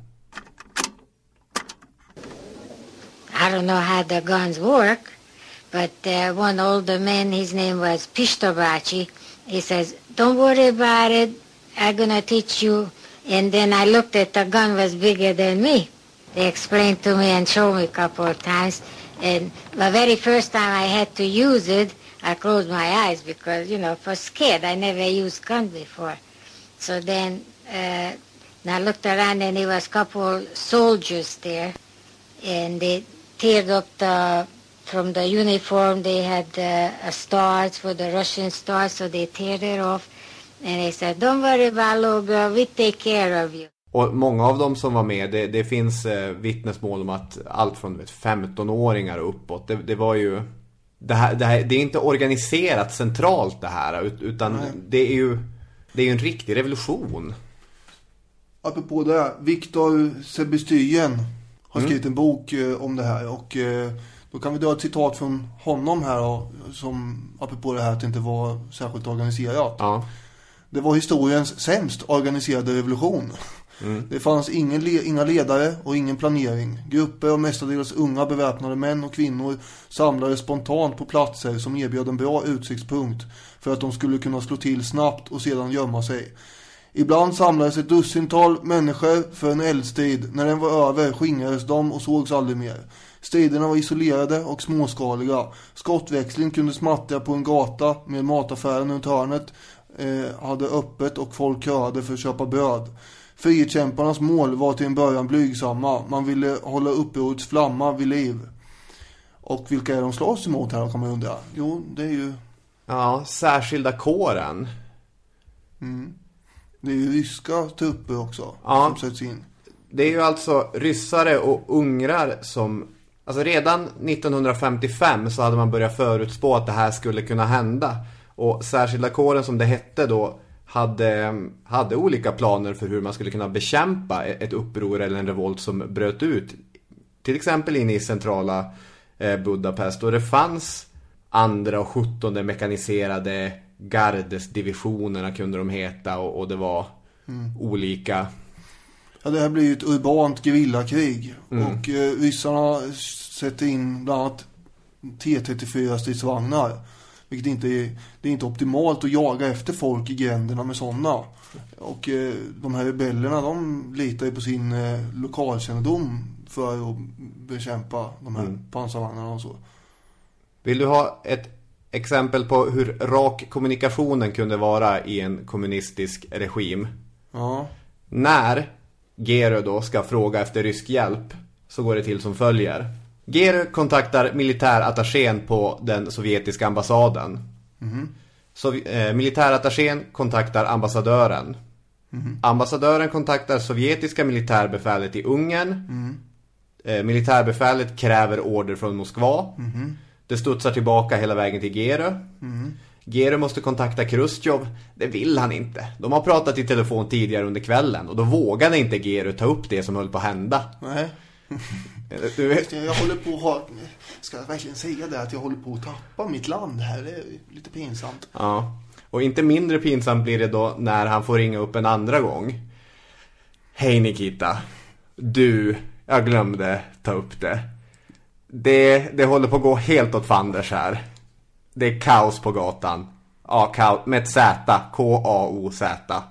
I don't know how the guns work, but uh, one older man, his name was Pistobachi, he says, don't worry about it, I'm gonna teach you. And then I looked at the gun was bigger than me. They explained to me and showed me a couple of times. And the very first time I had to use it, I closed my eyes because, you know, I was scared. I never used gun before. So then uh, I looked around and there was a couple soldiers there. And they teared up the, from the uniform, they had uh, a stars for the Russian stars, so they teared it off. And they said, don't worry about little girl, we take care of you. Och många av dem som var med, det, det finns eh, vittnesmål om att allt från vet, femton-åringar och uppåt, det, det var ju det, här, det, här, det är inte organiserat centralt det här, utan Nej. det är ju Det är ju en riktig revolution. Apropå det, Viktor Sebestyen har Mm. skrivit en bok eh, om det här. Och eh, då kan vi dra ett citat från honom här då, som apropå det här att det inte var särskilt organiserat. Ja. Det var historiens sämst organiserade revolution. Mm. Det fanns ingen le- inga ledare och ingen planering. Grupper av mestadels unga beväpnade män och kvinnor samlades spontant på platser som erbjöd en bra utsiktspunkt för att de skulle kunna slå till snabbt och sedan gömma sig. Ibland samlades ett dussintal människor för en eldstrid. När den var över skingrades de och sågs aldrig mer. Striderna var isolerade och småskaliga. Skottväxling kunde smattra på en gata med mataffären runt hörnet eh, hade öppet och folk köade för att köpa bröd. Frihetskämparnas mål var till en början blygsamma. Man ville hålla upprorets flamma vid liv. Och vilka är de slåss emot här, kan man undra? Jo, det är ju... Ja, särskilda kåren. Mm. Det är ju ryska trupper också, ja, som sätts in. Det är ju alltså ryssare och ungrar som... Alltså redan nittonhundrafemtiofem så hade man börjat förutspå att det här skulle kunna hända. Och särskilda kåren, som det hette då, hade, hade olika planer för hur man skulle kunna bekämpa ett uppror eller en revolt som bröt ut. Till exempel in i centrala eh, Budapest. Och det fanns andra och sjuttonde mekaniserade gardesdivisionerna kunde de heta. Och, och det var mm. olika... Ja, det här blir ju ett urbant gerillakrig. Mm. Och eh, ryssarna sätter in bland annat T trettiofyra stridsvagnar. Vilket inte är, det är inte optimalt att jaga efter folk i gränderna med sådana. Och eh, de här rebellerna, de litar ju på sin eh, lokalkännedom för att bekämpa de här mm. pansarvagnarna och så. Vill du ha ett exempel på hur rak kommunikationen kunde vara i en kommunistisk regim? Ja. När Gero då ska fråga efter rysk hjälp så går det till som följer. Gero kontaktar militärattachén på den sovjetiska ambassaden. Mm. Så, eh, militärattachén kontaktar ambassadören. Mm. Ambassadören kontaktar sovjetiska militärbefälet i Ungern. Mm. Eh, militärbefälet kräver order från Moskva. Mm. Det studsar tillbaka hela vägen till Gero. Mm. Gero måste kontakta Khrushchev. Det vill han inte. De har pratat i telefon tidigare under kvällen och då vågade inte Gero ta upp det som höll på att hända. Nej. Du vet, jag håller på att... Ska jag verkligen säga det att jag håller på att tappa mitt land här? Det är lite pinsamt. Ja. Och inte mindre pinsamt blir det då när han får ringa upp en andra gång. Hej Nikita. Du, jag glömde ta upp det. Det, det håller på att gå helt åt fanders här. Det är kaos på gatan. Ja, kaos, med ett Z. K A O Z.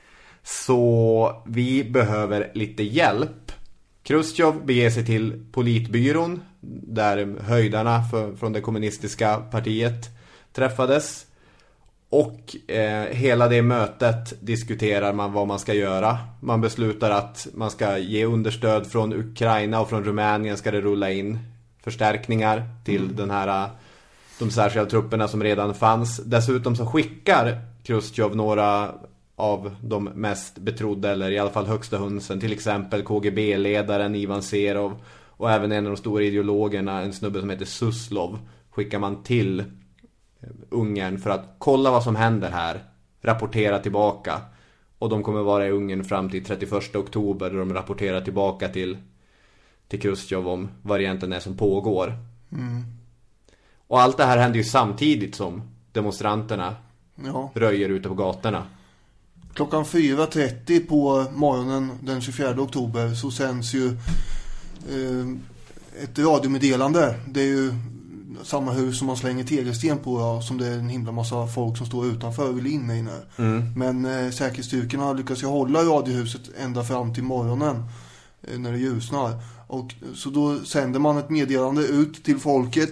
Så vi behöver lite hjälp. Khrushchev beger sig till politbyrån där höjdarna för, från det kommunistiska partiet träffades. Och eh, hela det mötet diskuterar man vad man ska göra. Man beslutar att man ska ge understöd från Ukraina och från Rumänien ska det rulla in förstärkningar till mm. den här, de särskilda trupperna som redan fanns. Dessutom så skickar Khrushchev några av de mest betrodda, eller i alla fall högsta hönsen, till exempel K G B-ledaren Ivan Serov och även en av de stora ideologerna, en snubbe som heter Suslov, skickar man till Ungern för att kolla vad som händer här, rapportera tillbaka. Och de kommer vara i Ungern fram till trettioförsta oktober då de rapporterar tillbaka till till Khrushchev om vad egentligen är som pågår. Mm. Och allt det här händer ju samtidigt som demonstranterna ja. röjer ute på gatorna. Klockan fyra trettio på morgonen den tjugofjärde oktober så sänds ju eh, ett radiomeddelande. Det är ju samma hus som man slänger tegelsten på, ja, som det är en himla massa folk som står utanför och vill in i inne. Mm. Men eh, säkerhetsstyrkorna lyckas ju hålla radiohuset ända fram till morgonen eh, när det ljusnar. Och så då sänder man ett meddelande ut till folket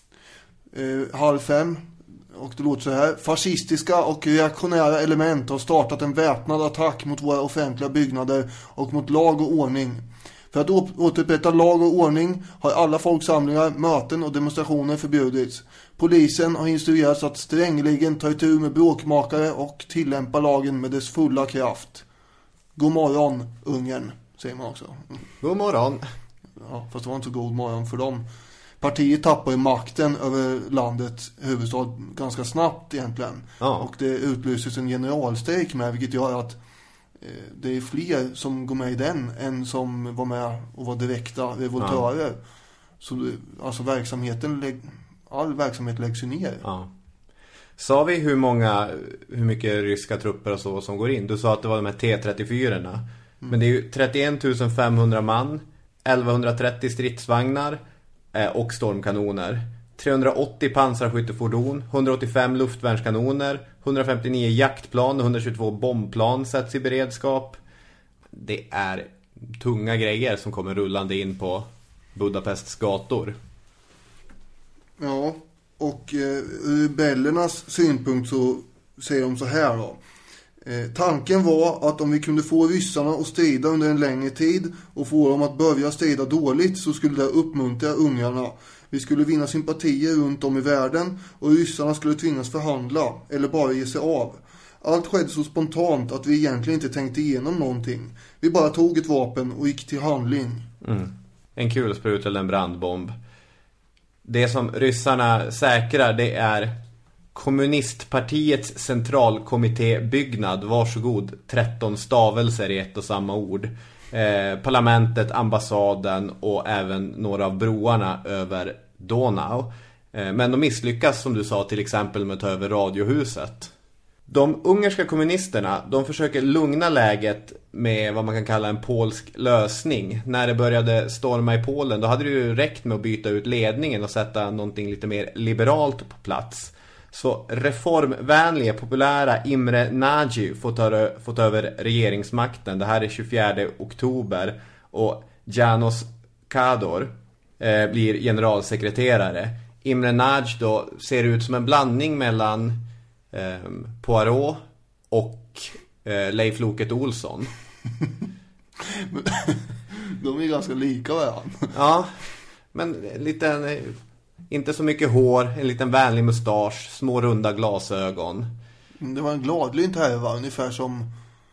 eh, halv fem. Och det låter så här: fascistiska och reaktionära element har startat en väpnad attack mot våra offentliga byggnader och mot lag och ordning. För att återupprätta lag och ordning har alla folksamlingar, möten och demonstrationer förbjudits. Polisen har instruerats att strängligen ta itu med bråkmakare och tillämpa lagen med dess fulla kraft. God morgon, Ungern, säger man också. God morgon. Ja, fast det var inte så god morgon för dem. partiet tappar ju makten över landets huvudstad ganska snabbt egentligen. Ja. Och det utlyses en generalstrejk med, vilket gör att eh, det är fler som går med i den än som var med och var direkta revoltörer. Ja. Så alltså verksamheten, all verksamhet läggs ju ner. Ja. Sa vi hur många, hur mycket ryska trupper och så som går in? Du sa att det var de här T trettiofyra-orna. Mm. Men det är ju trettioen tusen femhundra man, elvahundratrettio stridsvagnar eh, och stormkanoner. trehundraåttio pansarskyttefordon, hundraåttiofem luftvärnskanoner, hundrafemtionio jaktplan och hundratjugotvå bombplan sätts i beredskap. Det är tunga grejer som kommer rullande in på Budapests gator. Ja, och eh, ur rebellernas synpunkt så säger de så här då. Eh, tanken var att om vi kunde få ryssarna att strida under en längre tid och få dem att börja strida dåligt så skulle det uppmuntra ungarna. Vi skulle vinna sympatier runt om i världen och ryssarna skulle tvingas förhandla eller bara ge sig av. Allt skedde så spontant att vi egentligen inte tänkte igenom någonting. Vi bara tog ett vapen och gick till handling. Mm. En kulsprut eller en brandbomb. Det som ryssarna säkrar, det är kommunistpartiets centralkommittébyggnad. Varsågod, tretton stavelser i ett och samma ord. Eh, parlamentet, ambassaden och även några av broarna över Donau. Eh, men de misslyckas, som du sa, till exempel med att ta över radiohuset. De ungerska kommunisterna, de försöker lugna läget med vad man kan kalla en polsk lösning. När det började storma i Polen, då hade det ju räckt med att byta ut ledningen och sätta någonting lite mer liberalt på plats. Så reformvänliga, populära Imre Nagy får ta, får ta över regeringsmakten. Det här är tjugofjärde oktober och János Kádor eh, blir generalsekreterare. Imre Nagy då ser ut som en blandning mellan eh, Poirot och eh, Leif Loket Olsson. De är ganska lika varandra. Ja, men lite... Inte så mycket hår, en liten vänlig mustasch, små runda glasögon. Det var en gladlynt här, va? Ungefär som...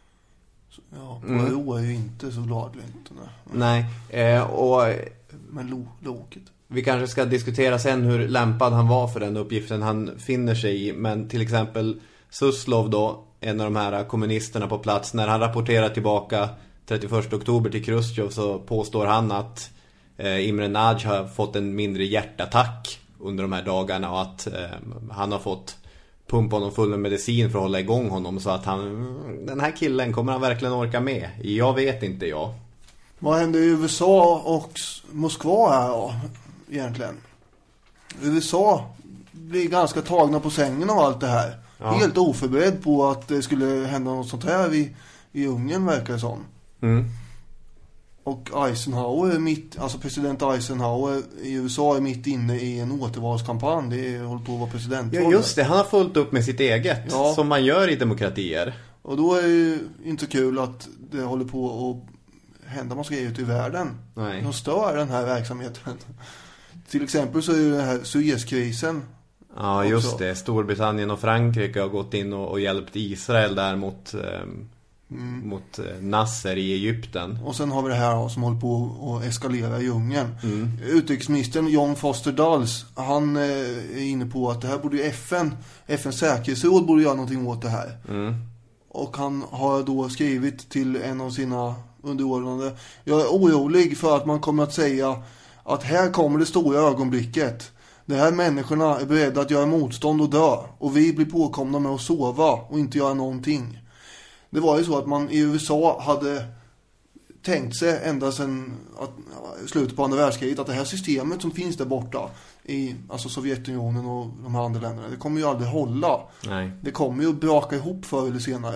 Ja, på mm. Ro är ju inte så gladlynt. Nej, eh, och... Men lo, loket. Vi kanske ska diskutera sen hur lämpad han var för den uppgiften han finner sig i. Men till exempel Suslov då, en av de här kommunisterna på plats, när han rapporterar tillbaka trettioförsta oktober till Khrushchev så påstår han att Eh, Imre Nagy har fått en mindre hjärtattack under de här dagarna och att eh, han har fått pumpa honom full med medicin för att hålla igång honom, så att han, den här killen, kommer han verkligen orka med? Jag vet inte, jag. Vad händer i U S A och Moskva här då, egentligen? U S A blir ganska tagna på sängen av allt det här. Ja. Helt oförberedd på att det skulle hända något sånt här i, i Ungern, verkar det som. Mm. Och Eisenhower, mitt, alltså president Eisenhower i U S A är mitt inne i en återvalskampanj. Det är, håller på att vara president. Ja, just det. Han har fullt upp med sitt eget, ja. Som man gör i demokratier. Och då är det ju inte kul att det håller på att hända massa grejer ute i världen. Nej. De stör den här verksamheten. Till exempel så är det den här Suezkrisen. Ja, just också. Det. Storbritannien och Frankrike har gått in och, och hjälpt Israel där mot... Eh, Mm. mot eh, Nasser i Egypten. Och sen har vi det här då, som håller på att eskalera i Ungern. Mm. Utrikesministern John Foster Dulles, han eh, är inne på att det här borde ju F N, F N:s säkerhetsråd borde göra någonting åt det här. Mm. Och han har då skrivit till en av sina underordnade: jag är orolig för att man kommer att säga att här kommer det stora ögonblicket. De här människorna är beredda att göra motstånd och dö, och vi blir påkomna med att sova och inte göra någonting. Det var ju så att man i U S A hade tänkt sig ända sedan att, slutet på andra världskriget att det här systemet som finns där borta i alltså Sovjetunionen och de här andra länderna, det kommer ju aldrig hålla. Nej. Det kommer ju att braka ihop förr eller senare.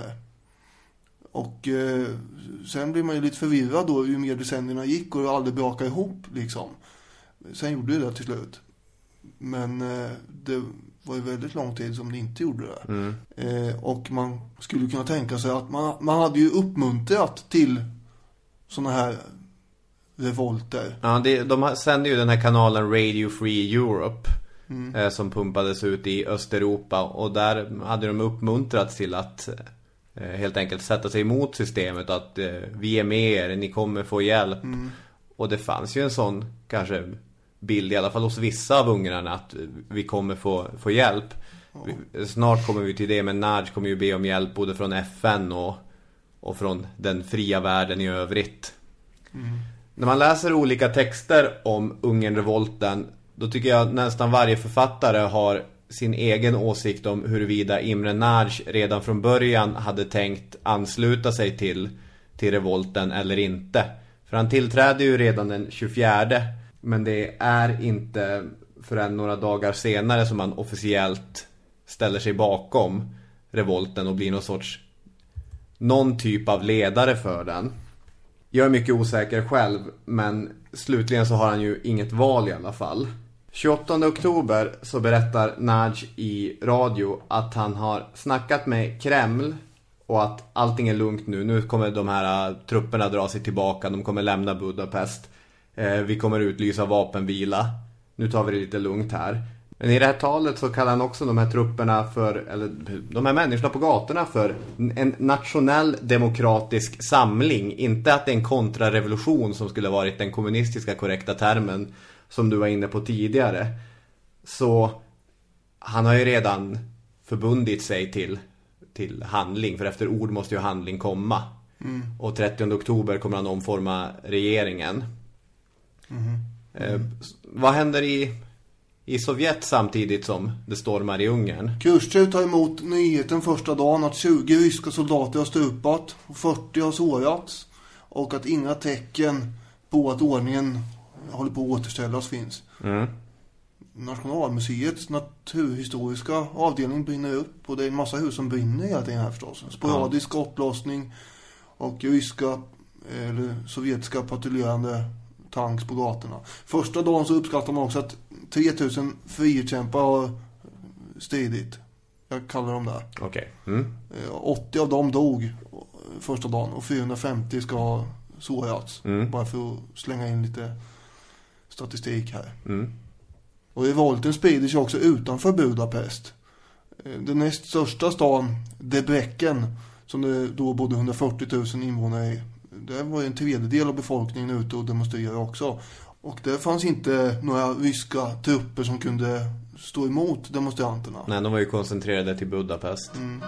Och eh, sen blir man ju lite förvirrad då ju mer decennierna gick och det aldrig braka ihop liksom. Sen gjorde det till slut. Men eh, det var ju väldigt lång tid som det inte gjorde det. Mm. Eh, och man skulle kunna tänka sig att man, man hade ju uppmuntrat till såna här revolter. Ja, det, de sände ju den här kanalen Radio Free Europe mm. eh, som pumpades ut i Östeuropa, och där hade de uppmuntrats till att eh, helt enkelt sätta sig emot systemet, att eh, vi är med er, ni kommer få hjälp. Mm. Och det fanns ju en sån kanske bild, i alla fall hos vissa av ungrarna, att vi kommer få, få hjälp. Vi, snart kommer vi till det, men Nagy kommer ju be om hjälp både från F N och, och från den fria världen i övrigt. Mm. När man läser olika texter om Ungernrevolten, då tycker jag att nästan varje författare har sin egen åsikt om huruvida Imre Nagy redan från början hade tänkt ansluta sig till, till revolten eller inte. För han tillträdde ju redan den tjugofjärde, men det är inte förrän några dagar senare som han officiellt ställer sig bakom revolten och blir någon sorts någon typ av ledare för den. Jag är mycket osäker själv, men slutligen så har han ju inget val i alla fall. tjugoåttonde oktober så berättar Nagy i radio att han har snackat med Kreml och att allting är lugnt nu. Nu kommer de här uh, trupperna dra sig tillbaka, de kommer lämna Budapest. Eh, vi kommer utlysa vapenvila. Nu tar vi det lite lugnt här. Men i det här talet så kallar han också de här trupperna för, eller de här människorna på gatorna för en nationell demokratisk samling. Inte att det är en kontrarevolution som skulle varit den kommunistiska korrekta termen som du var inne på tidigare. Så han har ju redan förbundit sig till, till handling, för efter ord måste ju handling komma. Mm. Och trettionde oktober kommer han omforma regeringen. Mm. Eh, vad händer i, i Sovjet samtidigt som det stormar i Ungern? Khrushchev tar emot nyheten första dagen att tjugo ryska soldater har stupat och fyrtio har sårats, och att inga tecken på att ordningen håller på att återställas finns. Mm. Nationalmuseets naturhistoriska avdelning brinner upp, och det är en massa hus som brinner hela tiden här förstås. Sporadisk mm. upplossning och ryska eller sovjetiska patrullerande tanks på gatorna. Första dagen så uppskattar man också att tre tusen frihetskämpar har stridit. Jag kallar dem där. Okej. Okay. Mm. åttio av dem dog första dagen och fyrahundrafemtio ska ha sårats. Mm. Bara för att slänga in lite statistik här. Mm. Och revolten sprider sig också utanför Budapest. Den näst största stan, Debrecen, som det då bodde hundrafyrtio tusen invånare i, där var en tredjedel av befolkningen ute och demonstrerade också. Och det fanns inte några ryska trupper som kunde stå emot demonstranterna. Nej, de var ju koncentrerade till Budapest. Mm.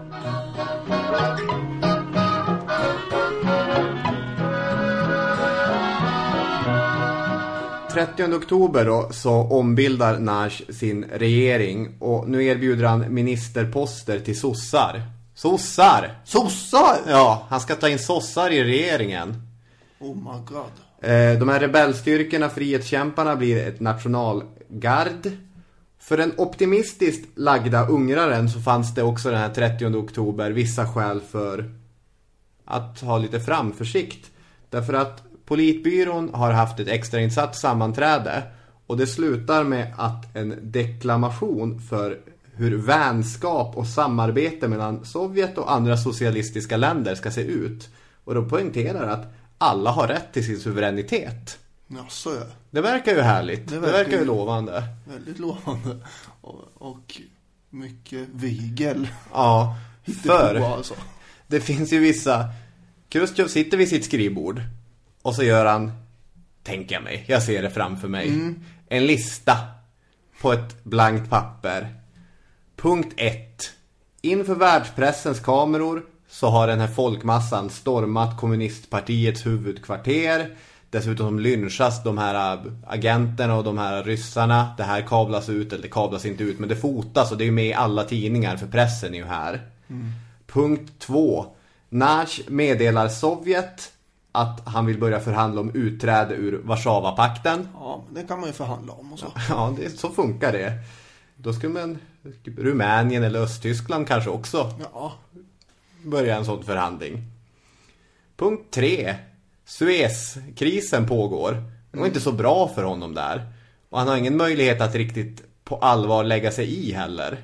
trettionde oktober då, så ombildar Nagy sin regering, och nu erbjuder han ministerposter till sossar. Sossar! Sossar! Ja, han ska ta in sossar i regeringen. Oh my god. De här rebellstyrkorna, frihetskämparna, blir ett nationalgard. För den optimistiskt lagda ungraren så fanns det också den här trettionde oktober vissa skäl för att ha lite framförsikt. Därför att politbyrån har haft ett extrainsatt sammanträde, och det slutar med att en deklamation för hur vänskap och samarbete mellan Sovjet och andra socialistiska länder ska se ut. Och de poängterar att alla har rätt till sin suveränitet. Ja, så är det. Det verkar ju härligt. Det verkar, det verkar ju lovande. Väldigt lovande. Och, och mycket vigel. Ja, för på, alltså. Det finns ju vissa... Khrushchev sitter vid sitt skrivbord och så gör han, tänker jag mig, jag ser det framför mig, mm. en lista på ett blankt papper. Punkt ett. Inför världspressens kameror så har den här folkmassan stormat kommunistpartiets huvudkvarter. Dessutom lynchas de här agenterna och de här ryssarna. Det här kablas ut, eller det kablas inte ut, men det fotas, och det är med i alla tidningar, för pressen är ju här. Mm. Punkt två. Nagy meddelar Sovjet att han vill börja förhandla om utträde ur Warszawapakten. Ja, det kan man ju förhandla om och så. Ja, det, så funkar det. Då skulle man, Rumänien eller Östtyskland kanske också, ja, börja en sån förhandling. Punkt tre. Suezkrisen pågår. Det var inte så bra för honom där. Och han har ingen möjlighet att riktigt på allvar lägga sig i heller.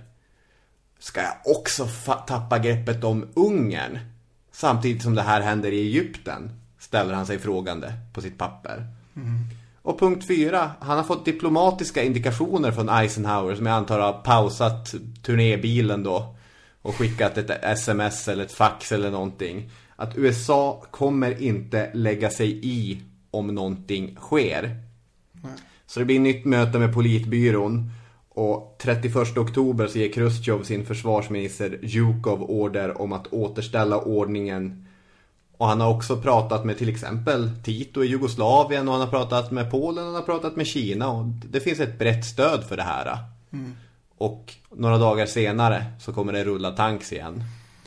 Ska jag också fa- tappa greppet om Ungern samtidigt som det här händer i Egypten? Ställer han sig frågande på sitt papper. Mm. Och punkt fyra. Han har fått diplomatiska indikationer från Eisenhower, som jag antar har pausat turnébilen då och skickat ett sms eller ett fax eller någonting, att U S A kommer inte lägga sig i om någonting sker. Nej. Så det blir nytt möte med politbyrån. Och trettioförsta oktober så ger Khrushchev sin försvarsminister Zhukov order om att återställa ordningen. Och han har också pratat med till exempel Tito i Jugoslavien, och han har pratat med Polen, och han har pratat med Kina, och det finns ett brett stöd för det här. Mm. Och några dagar senare så kommer det rulla tanks igen.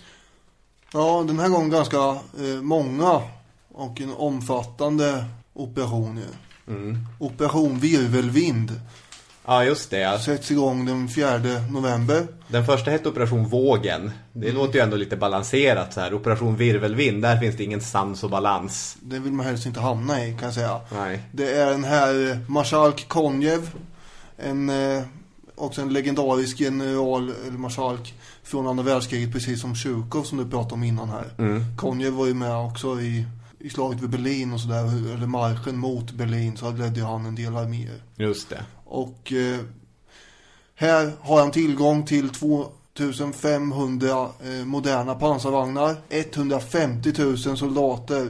Ja, den här gången ganska eh, många och en omfattande operation. Mm. Operation Virvelvind. Ja, just det. Ja. Sätts igång den fjärde november. Den första hette Operation Vågen. Det mm. låter ju ändå lite balanserat så här. Operation Virvelvind, där finns det ingen sans och balans. Det vill man helst inte hamna i, kan jag säga. Nej. Det är den här Marskalk Konjev, en, eh, också en legendarisk general eller marskalk från andra världskriget, precis som Zhukov som du pratade om innan här. Mm. Konjev var ju med också i, i slaget vid Berlin och sådär, eller marschen mot Berlin, så ledde han en del arméer. Just det. Och eh, här har han tillgång till tvåtusenfemhundra eh, moderna pansarvagnar, etthundrafemtio tusen soldater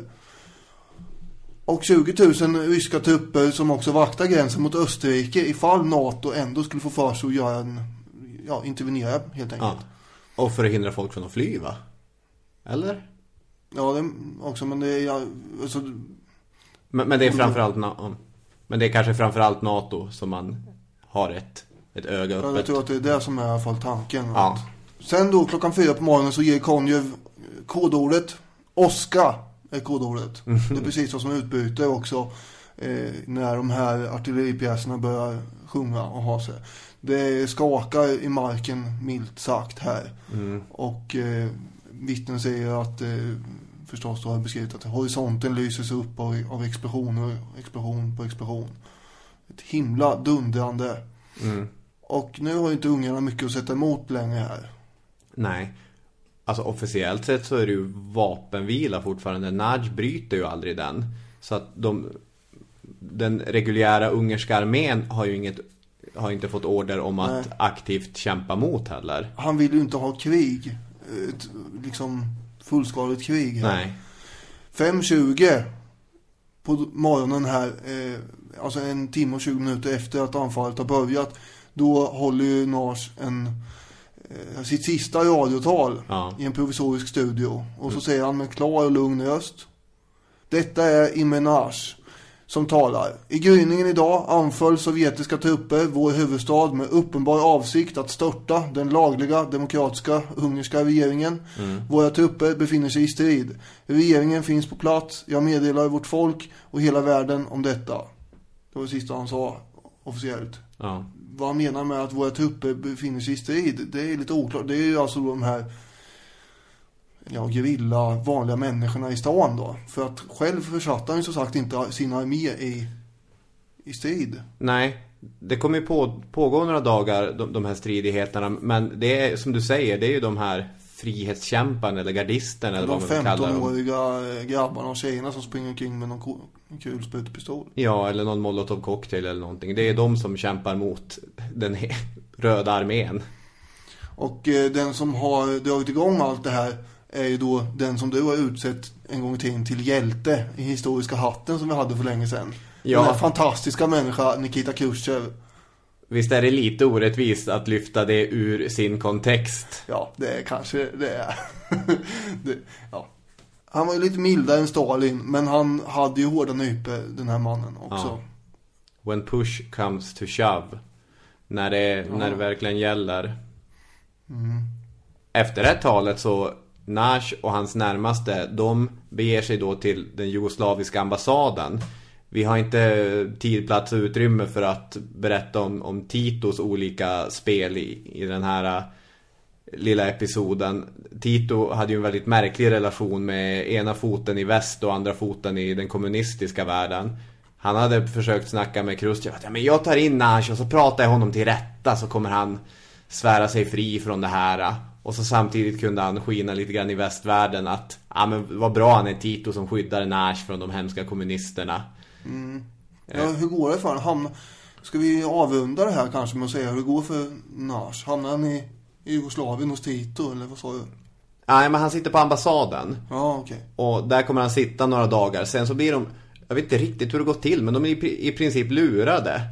och tjugo tusen ryska trupper som också vaktar gränsen mot Österrike ifall NATO ändå skulle få för sig att göra en, ja, intervenera helt enkelt. Ja. Och för att hindra folk från att fly, va? Eller? Ja, det också, men det är ja, alltså, men, men det är framförallt na- men det är kanske framförallt NATO som man har ett, ett öga öppet. Ja, jag tror att det är det som är i alla fall tanken. Ja. Sen då klockan fyra på morgonen så ger Konjev kodordet Oska är kodordet. Mm. Det är precis så som utbyter också eh, när de här artilleripjäserna börjar sjunga och ha sig. Det skakar i marken milt sagt här. Mm. Och eh, vittnen säger att eh, förstås då har beskrivit att horisonten lyses upp av, av explosioner, explosion på explosion. Ett himla dundrande. Mm. Och nu har inte ungarna mycket att sätta emot längre här. Nej. Alltså officiellt sett så är det ju vapenvila fortfarande. Nagy bryter ju aldrig den. Så att de, den reguljära ungerska armén har ju inget, har inte fått order om att Nej. aktivt kämpa mot heller. Han vill ju inte ha krig. Ett, liksom fullskaligt krig här. Nej. fem tjugo på morgonen här, eh, alltså en timme och tjugo minuter efter att anfallet har börjat, då håller ju Nagy en eh, sitt sista radiotal ja. i en provisorisk studio. Och så mm. säger han med klar och lugn röst: detta är Imenage som talar. I gryningen idag anföll sovjetiska trupper vår huvudstad med uppenbar avsikt att störta den lagliga demokratiska ungerska regeringen. Mm. Våra trupper befinner sig i strid. Regeringen finns på plats. Jag meddelar vårt folk och hela världen om detta. Det var det sista han sa officiellt. Ja. Vad han menar med att våra trupper befinner sig i strid, det är lite oklart. Det är ju alltså de här ja, gerilla vanliga människorna i stan då. För att själv försatte han ju som sagt inte sin armé i, i strid. Nej, det kommer ju på, pågå några dagar de, de här stridigheterna. Men det är som du säger, det är ju de här frihetskämparna eller gardisterna eller de vad man kallar dem. femtonåriga grabbarna och tjejerna som springer omkring med någon kulsprutekpistol. Ja, eller någon molotov cocktail eller någonting. Det är de som kämpar mot den röda armén. Och eh, den som har dragit igång allt det här är ju då den som du har utsett en gång i tiden till hjälte i historiska hatten som vi hade för länge sedan. Ja. Den här fantastiska människa Nikita Khrushchev. Visst är det lite orättvist att lyfta det ur sin kontext? Ja, det är kanske det är. det, ja. Han var ju lite mildare än Stalin, men han hade ju hårda nyper, den här mannen också. Ja. When push comes to shove. När det, ja. när det verkligen gäller. Mm. Efter det talet så Nagy och hans närmaste, de beger sig då till den jugoslaviska ambassaden. Vi har inte tid, plats och utrymme för att berätta om, om Titos olika spel i, i den här lilla episoden. Tito hade ju en väldigt märklig relation med ena foten i väst och andra foten i den kommunistiska världen. Han hade försökt snacka med Khrushchev. Ja, men jag tar in Nagy och så pratar jag honom till rätta, så kommer han svära sig fri från det här. Och så samtidigt kunde han skina lite grann i västvärlden att ja, men vad bra han är, Tito som skyddar Nagy från de hemska kommunisterna. Mm. Ja, hur går det för honom? Ska vi avrunda det här kanske med att säga hur det går för Nagy? Hamnar han i Jugoslavien hos Tito eller vad sa du? Nej, men han sitter på ambassaden. Ja, okej. Okay. Och där kommer han sitta några dagar. Sen så blir de, jag vet inte riktigt hur det går till, men de är i, i princip lurade.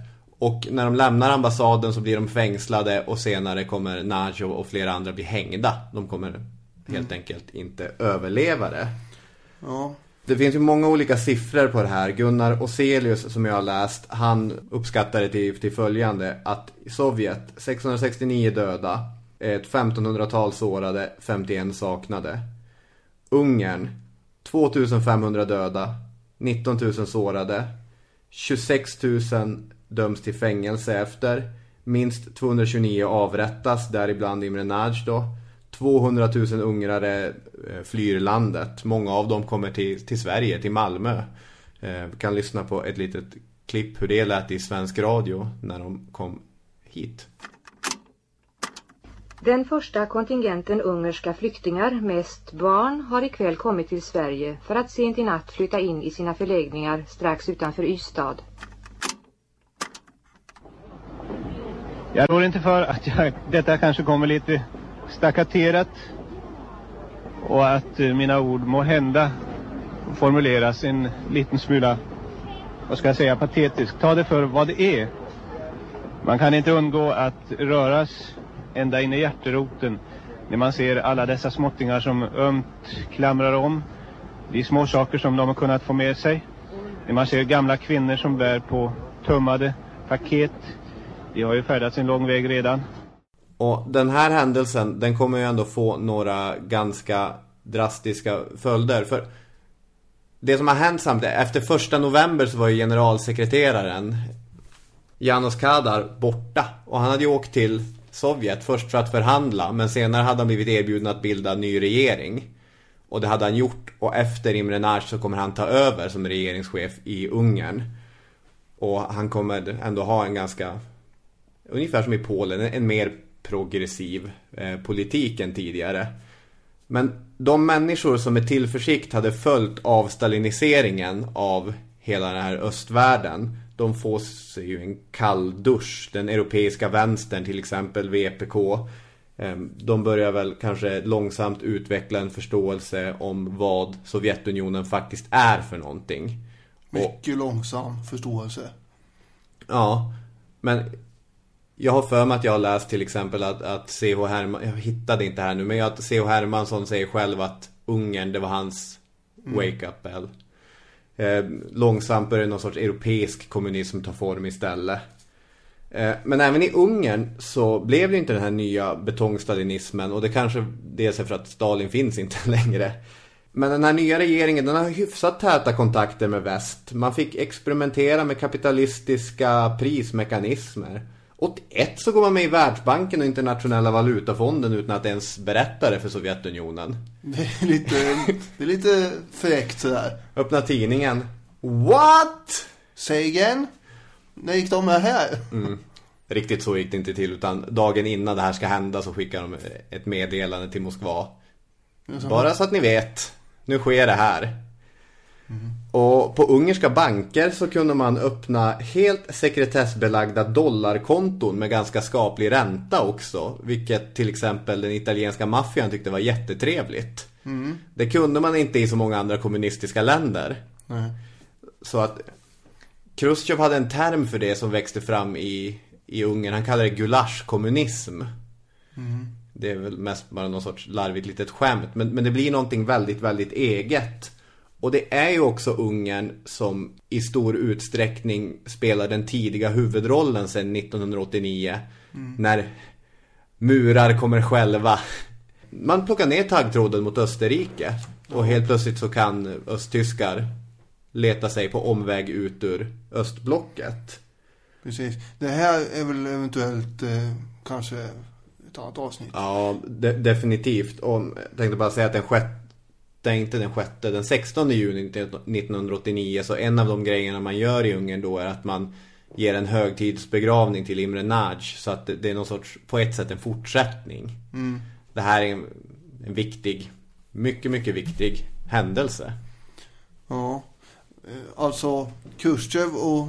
Och när de lämnar ambassaden så blir de fängslade och senare kommer Nagy och flera andra bli hängda. De kommer helt mm. enkelt inte överleva det. Ja. Det finns ju många olika siffror på det här. Gunnar Oselius som jag har läst, han uppskattade till, till följande att i Sovjet sexhundrasextionio döda, ett femtonhundratal sårade, femtioen saknade. Ungern tvåtusenfemhundra döda, nitton tusen sårade, tjugosex tusen döms till fängelse efter, minst tvåhundratjugonio avrättas, däribland Imre Nagy då. tvåhundratusen ungrare flyr landet. Många av dem kommer till, till Sverige, till Malmö. Eh, vi kan lyssna på ett litet klipp hur det lät i svensk radio när de kom hit. Den första kontingenten ungerska flyktingar, mest barn, har ikväll kommit till Sverige för att sent i natt flytta in i sina förläggningar strax utanför Ystad. Jag rår inte för att jag, detta kanske kommer lite stackaterat och att mina ord må hända formuleras en liten smula, vad ska jag säga, patetiskt. Ta det för vad det är. Man kan inte undgå att röras ända in i hjärteroten när man ser alla dessa småttingar som ömt klamrar om de små saker som de har kunnat få med sig. När man ser gamla kvinnor som bär på tummade paket. De har ju färdats en lång väg redan. Och den här händelsen, den kommer ju ändå få några ganska drastiska följder. För det som har hänt samtidigt, efter första november så var ju generalsekreteraren Janos Kadar borta. Och han hade ju åkt till Sovjet först för att förhandla, men senare hade han blivit erbjuden att bilda ny regering. Och det hade han gjort, och efter Imre Nagy så kommer han ta över som regeringschef i Ungern. Och han kommer ändå ha en ganska, ungefär som i Polen, en mer progressiv eh, politik än tidigare. Men de människor som med tillförsikt hade följt av staliniseringen av hela den här östvärlden, de får sig ju en kall dusch. Den europeiska vänstern, till exempel V P K, eh, de börjar väl kanske långsamt utveckla en förståelse om vad Sovjetunionen faktiskt är för någonting. Mycket och, långsam förståelse. Ja, men jag har för mig att jag har läst till exempel att, att C H Herman, jag hittade inte här nu, men att C H Hermansson säger själv att Ungern, det var hans mm. wake-up bell. Eh, långsamt börjar någon sorts europeisk kommunism ta form istället. Eh, men även i Ungern så blev det inte den här nya betongstalinismen, och det kanske dels är för att Stalin finns inte längre. Men den här nya regeringen, den har hyfsat täta kontakter med väst. Man fick experimentera med kapitalistiska prismekanismer. åttioett så går man med i Världsbanken och Internationella valutafonden utan att ens berätta det för Sovjetunionen. Det är lite, det är lite fräckt sådär. Öppna tidningen. What? Säg igen. När gick de med här? Mm. Riktigt så gick det inte till, utan dagen innan det här ska hända så skickar de ett meddelande till Moskva. Bara så att ni vet, nu sker det här. Mm. Och på ungerska banker så kunde man öppna helt sekretessbelagda dollarkonton med ganska skaplig ränta också, vilket till exempel den italienska maffian tyckte var jättetrevligt. Mm. Det kunde man inte i så många andra kommunistiska länder. Mm. Så att Khrushchev hade en term för det som växte fram i, i Ungern. Han kallade det gulaschkommunism. Mm. Det är väl mest bara någon sorts larvigt litet skämt, men, men det blir någonting väldigt, väldigt eget. Och det är ju också Ungern som i stor utsträckning spelar den tidiga huvudrollen sedan nittonhundraåttionio. Mm. När murar kommer själva. Man plockar ner taggtråden mot Österrike. Och helt plötsligt så kan östtyskar leta sig på omväg ut ur östblocket. Precis. Det här är väl eventuellt eh, kanske ett annat avsnitt. Ja, de- definitivt. Och jag tänkte bara säga att den sjätte, inte den sjätte, den sextonde juni nittonhundraåttionio, så en av de grejerna man gör i Ungern då är att man ger en högtidsbegravning till Imre Nagy, så att det är någon sorts, på ett sätt en fortsättning. Mm. Det här är en, en viktig, mycket, mycket viktig händelse. Ja, alltså Khrushchev och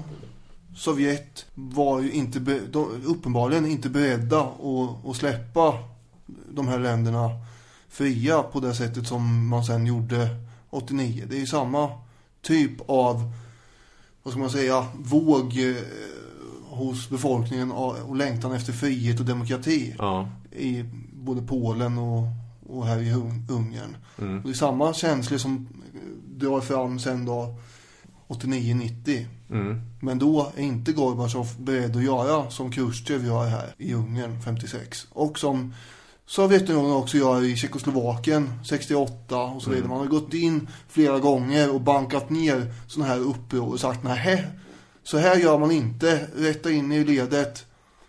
Sovjet var ju inte be, de, uppenbarligen inte beredda att, att släppa de här länderna fria på det sättet som man sen gjorde åttionio. Det är ju samma typ av, vad ska man säga, våg hos befolkningen och längtan efter frihet och demokrati ja. i både Polen och, och här i Ungern. Mm. Och det är samma känslor som drar fram sen då åttionio nittio. Mm. Men då är inte Gorbatjov beredd att göra som Khrushchev gör här i Ungern femtiosex. Och som Sovjetunionen också gör i Tjeckoslovakien sextioåtta och så vidare. Mm. Man har gått in flera gånger och bankat ner sådana här uppror och sagt nej, så här gör man inte. Rätta in i ledet.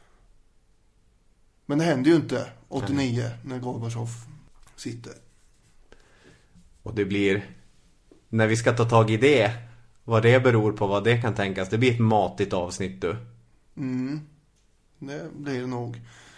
Men det händer ju inte åttionio nej. När Gorbatjov sitter. Och det blir, när vi ska ta tag i det, vad det beror på, vad det kan tänkas. Det blir ett matigt avsnitt du. Mm. Det blir det nog.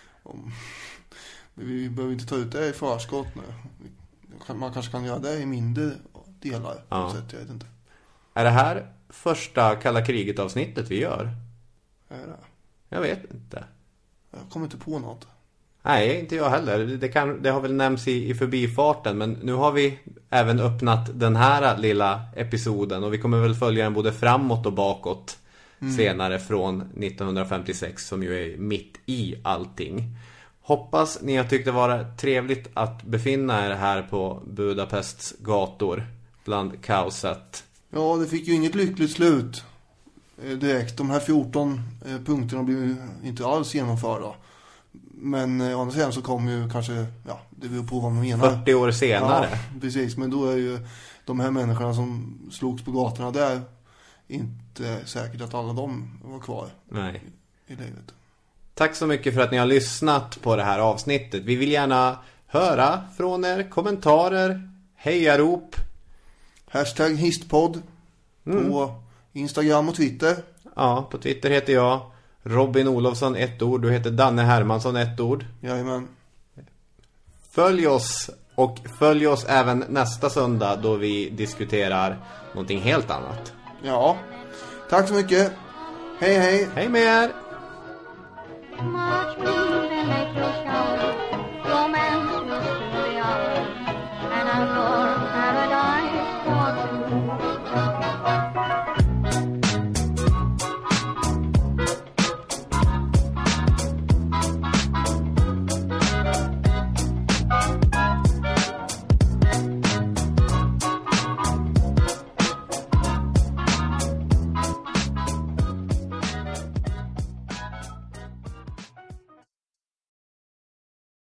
Vi behöver inte ta ut det i förskott nu. Man kanske kan göra det i mindre delar. Ja. Så jag vet inte. Är det här första kalla kriget avsnittet vi gör? Är det? Jag vet inte. Jag kommer inte på något. Nej, inte jag heller. Det, kan, det har väl nämnts i, i förbifarten. Men nu har vi även öppnat den här lilla episoden. Och vi kommer väl följa den både framåt och bakåt. Mm. Senare från nittonhundrafemtiosex, som ju är mitt i allting. Hoppas ni har tyckt det var trevligt att befinna er här på Budapests gator bland kaoset. Ja, det fick ju inget lyckligt slut direkt. De här fjorton punkterna blev ju inte alls genomförda. Men å andra sidan så kom ju kanske, ja, det beror på vad man menar. fyrtio år senare. Ja, precis. Men då är ju de här människorna som slogs på gatorna där inte säkert att alla de var kvar. Nej. I, i livet. Tack så mycket för att ni har lyssnat på det här avsnittet. Vi vill gärna höra från er, kommentarer, hejarop. Hashtag histpodd mm. på Instagram och Twitter. Ja, på Twitter heter jag Robin Olofsson, ett ord. Du heter Danne Hermansson, ett ord. Jajamän. Följ oss, och följ oss även nästa söndag då vi diskuterar någonting helt annat. Ja, tack så mycket. Hej hej. Hej med er. March wind and April showers, romance will soon be ours, and I'm going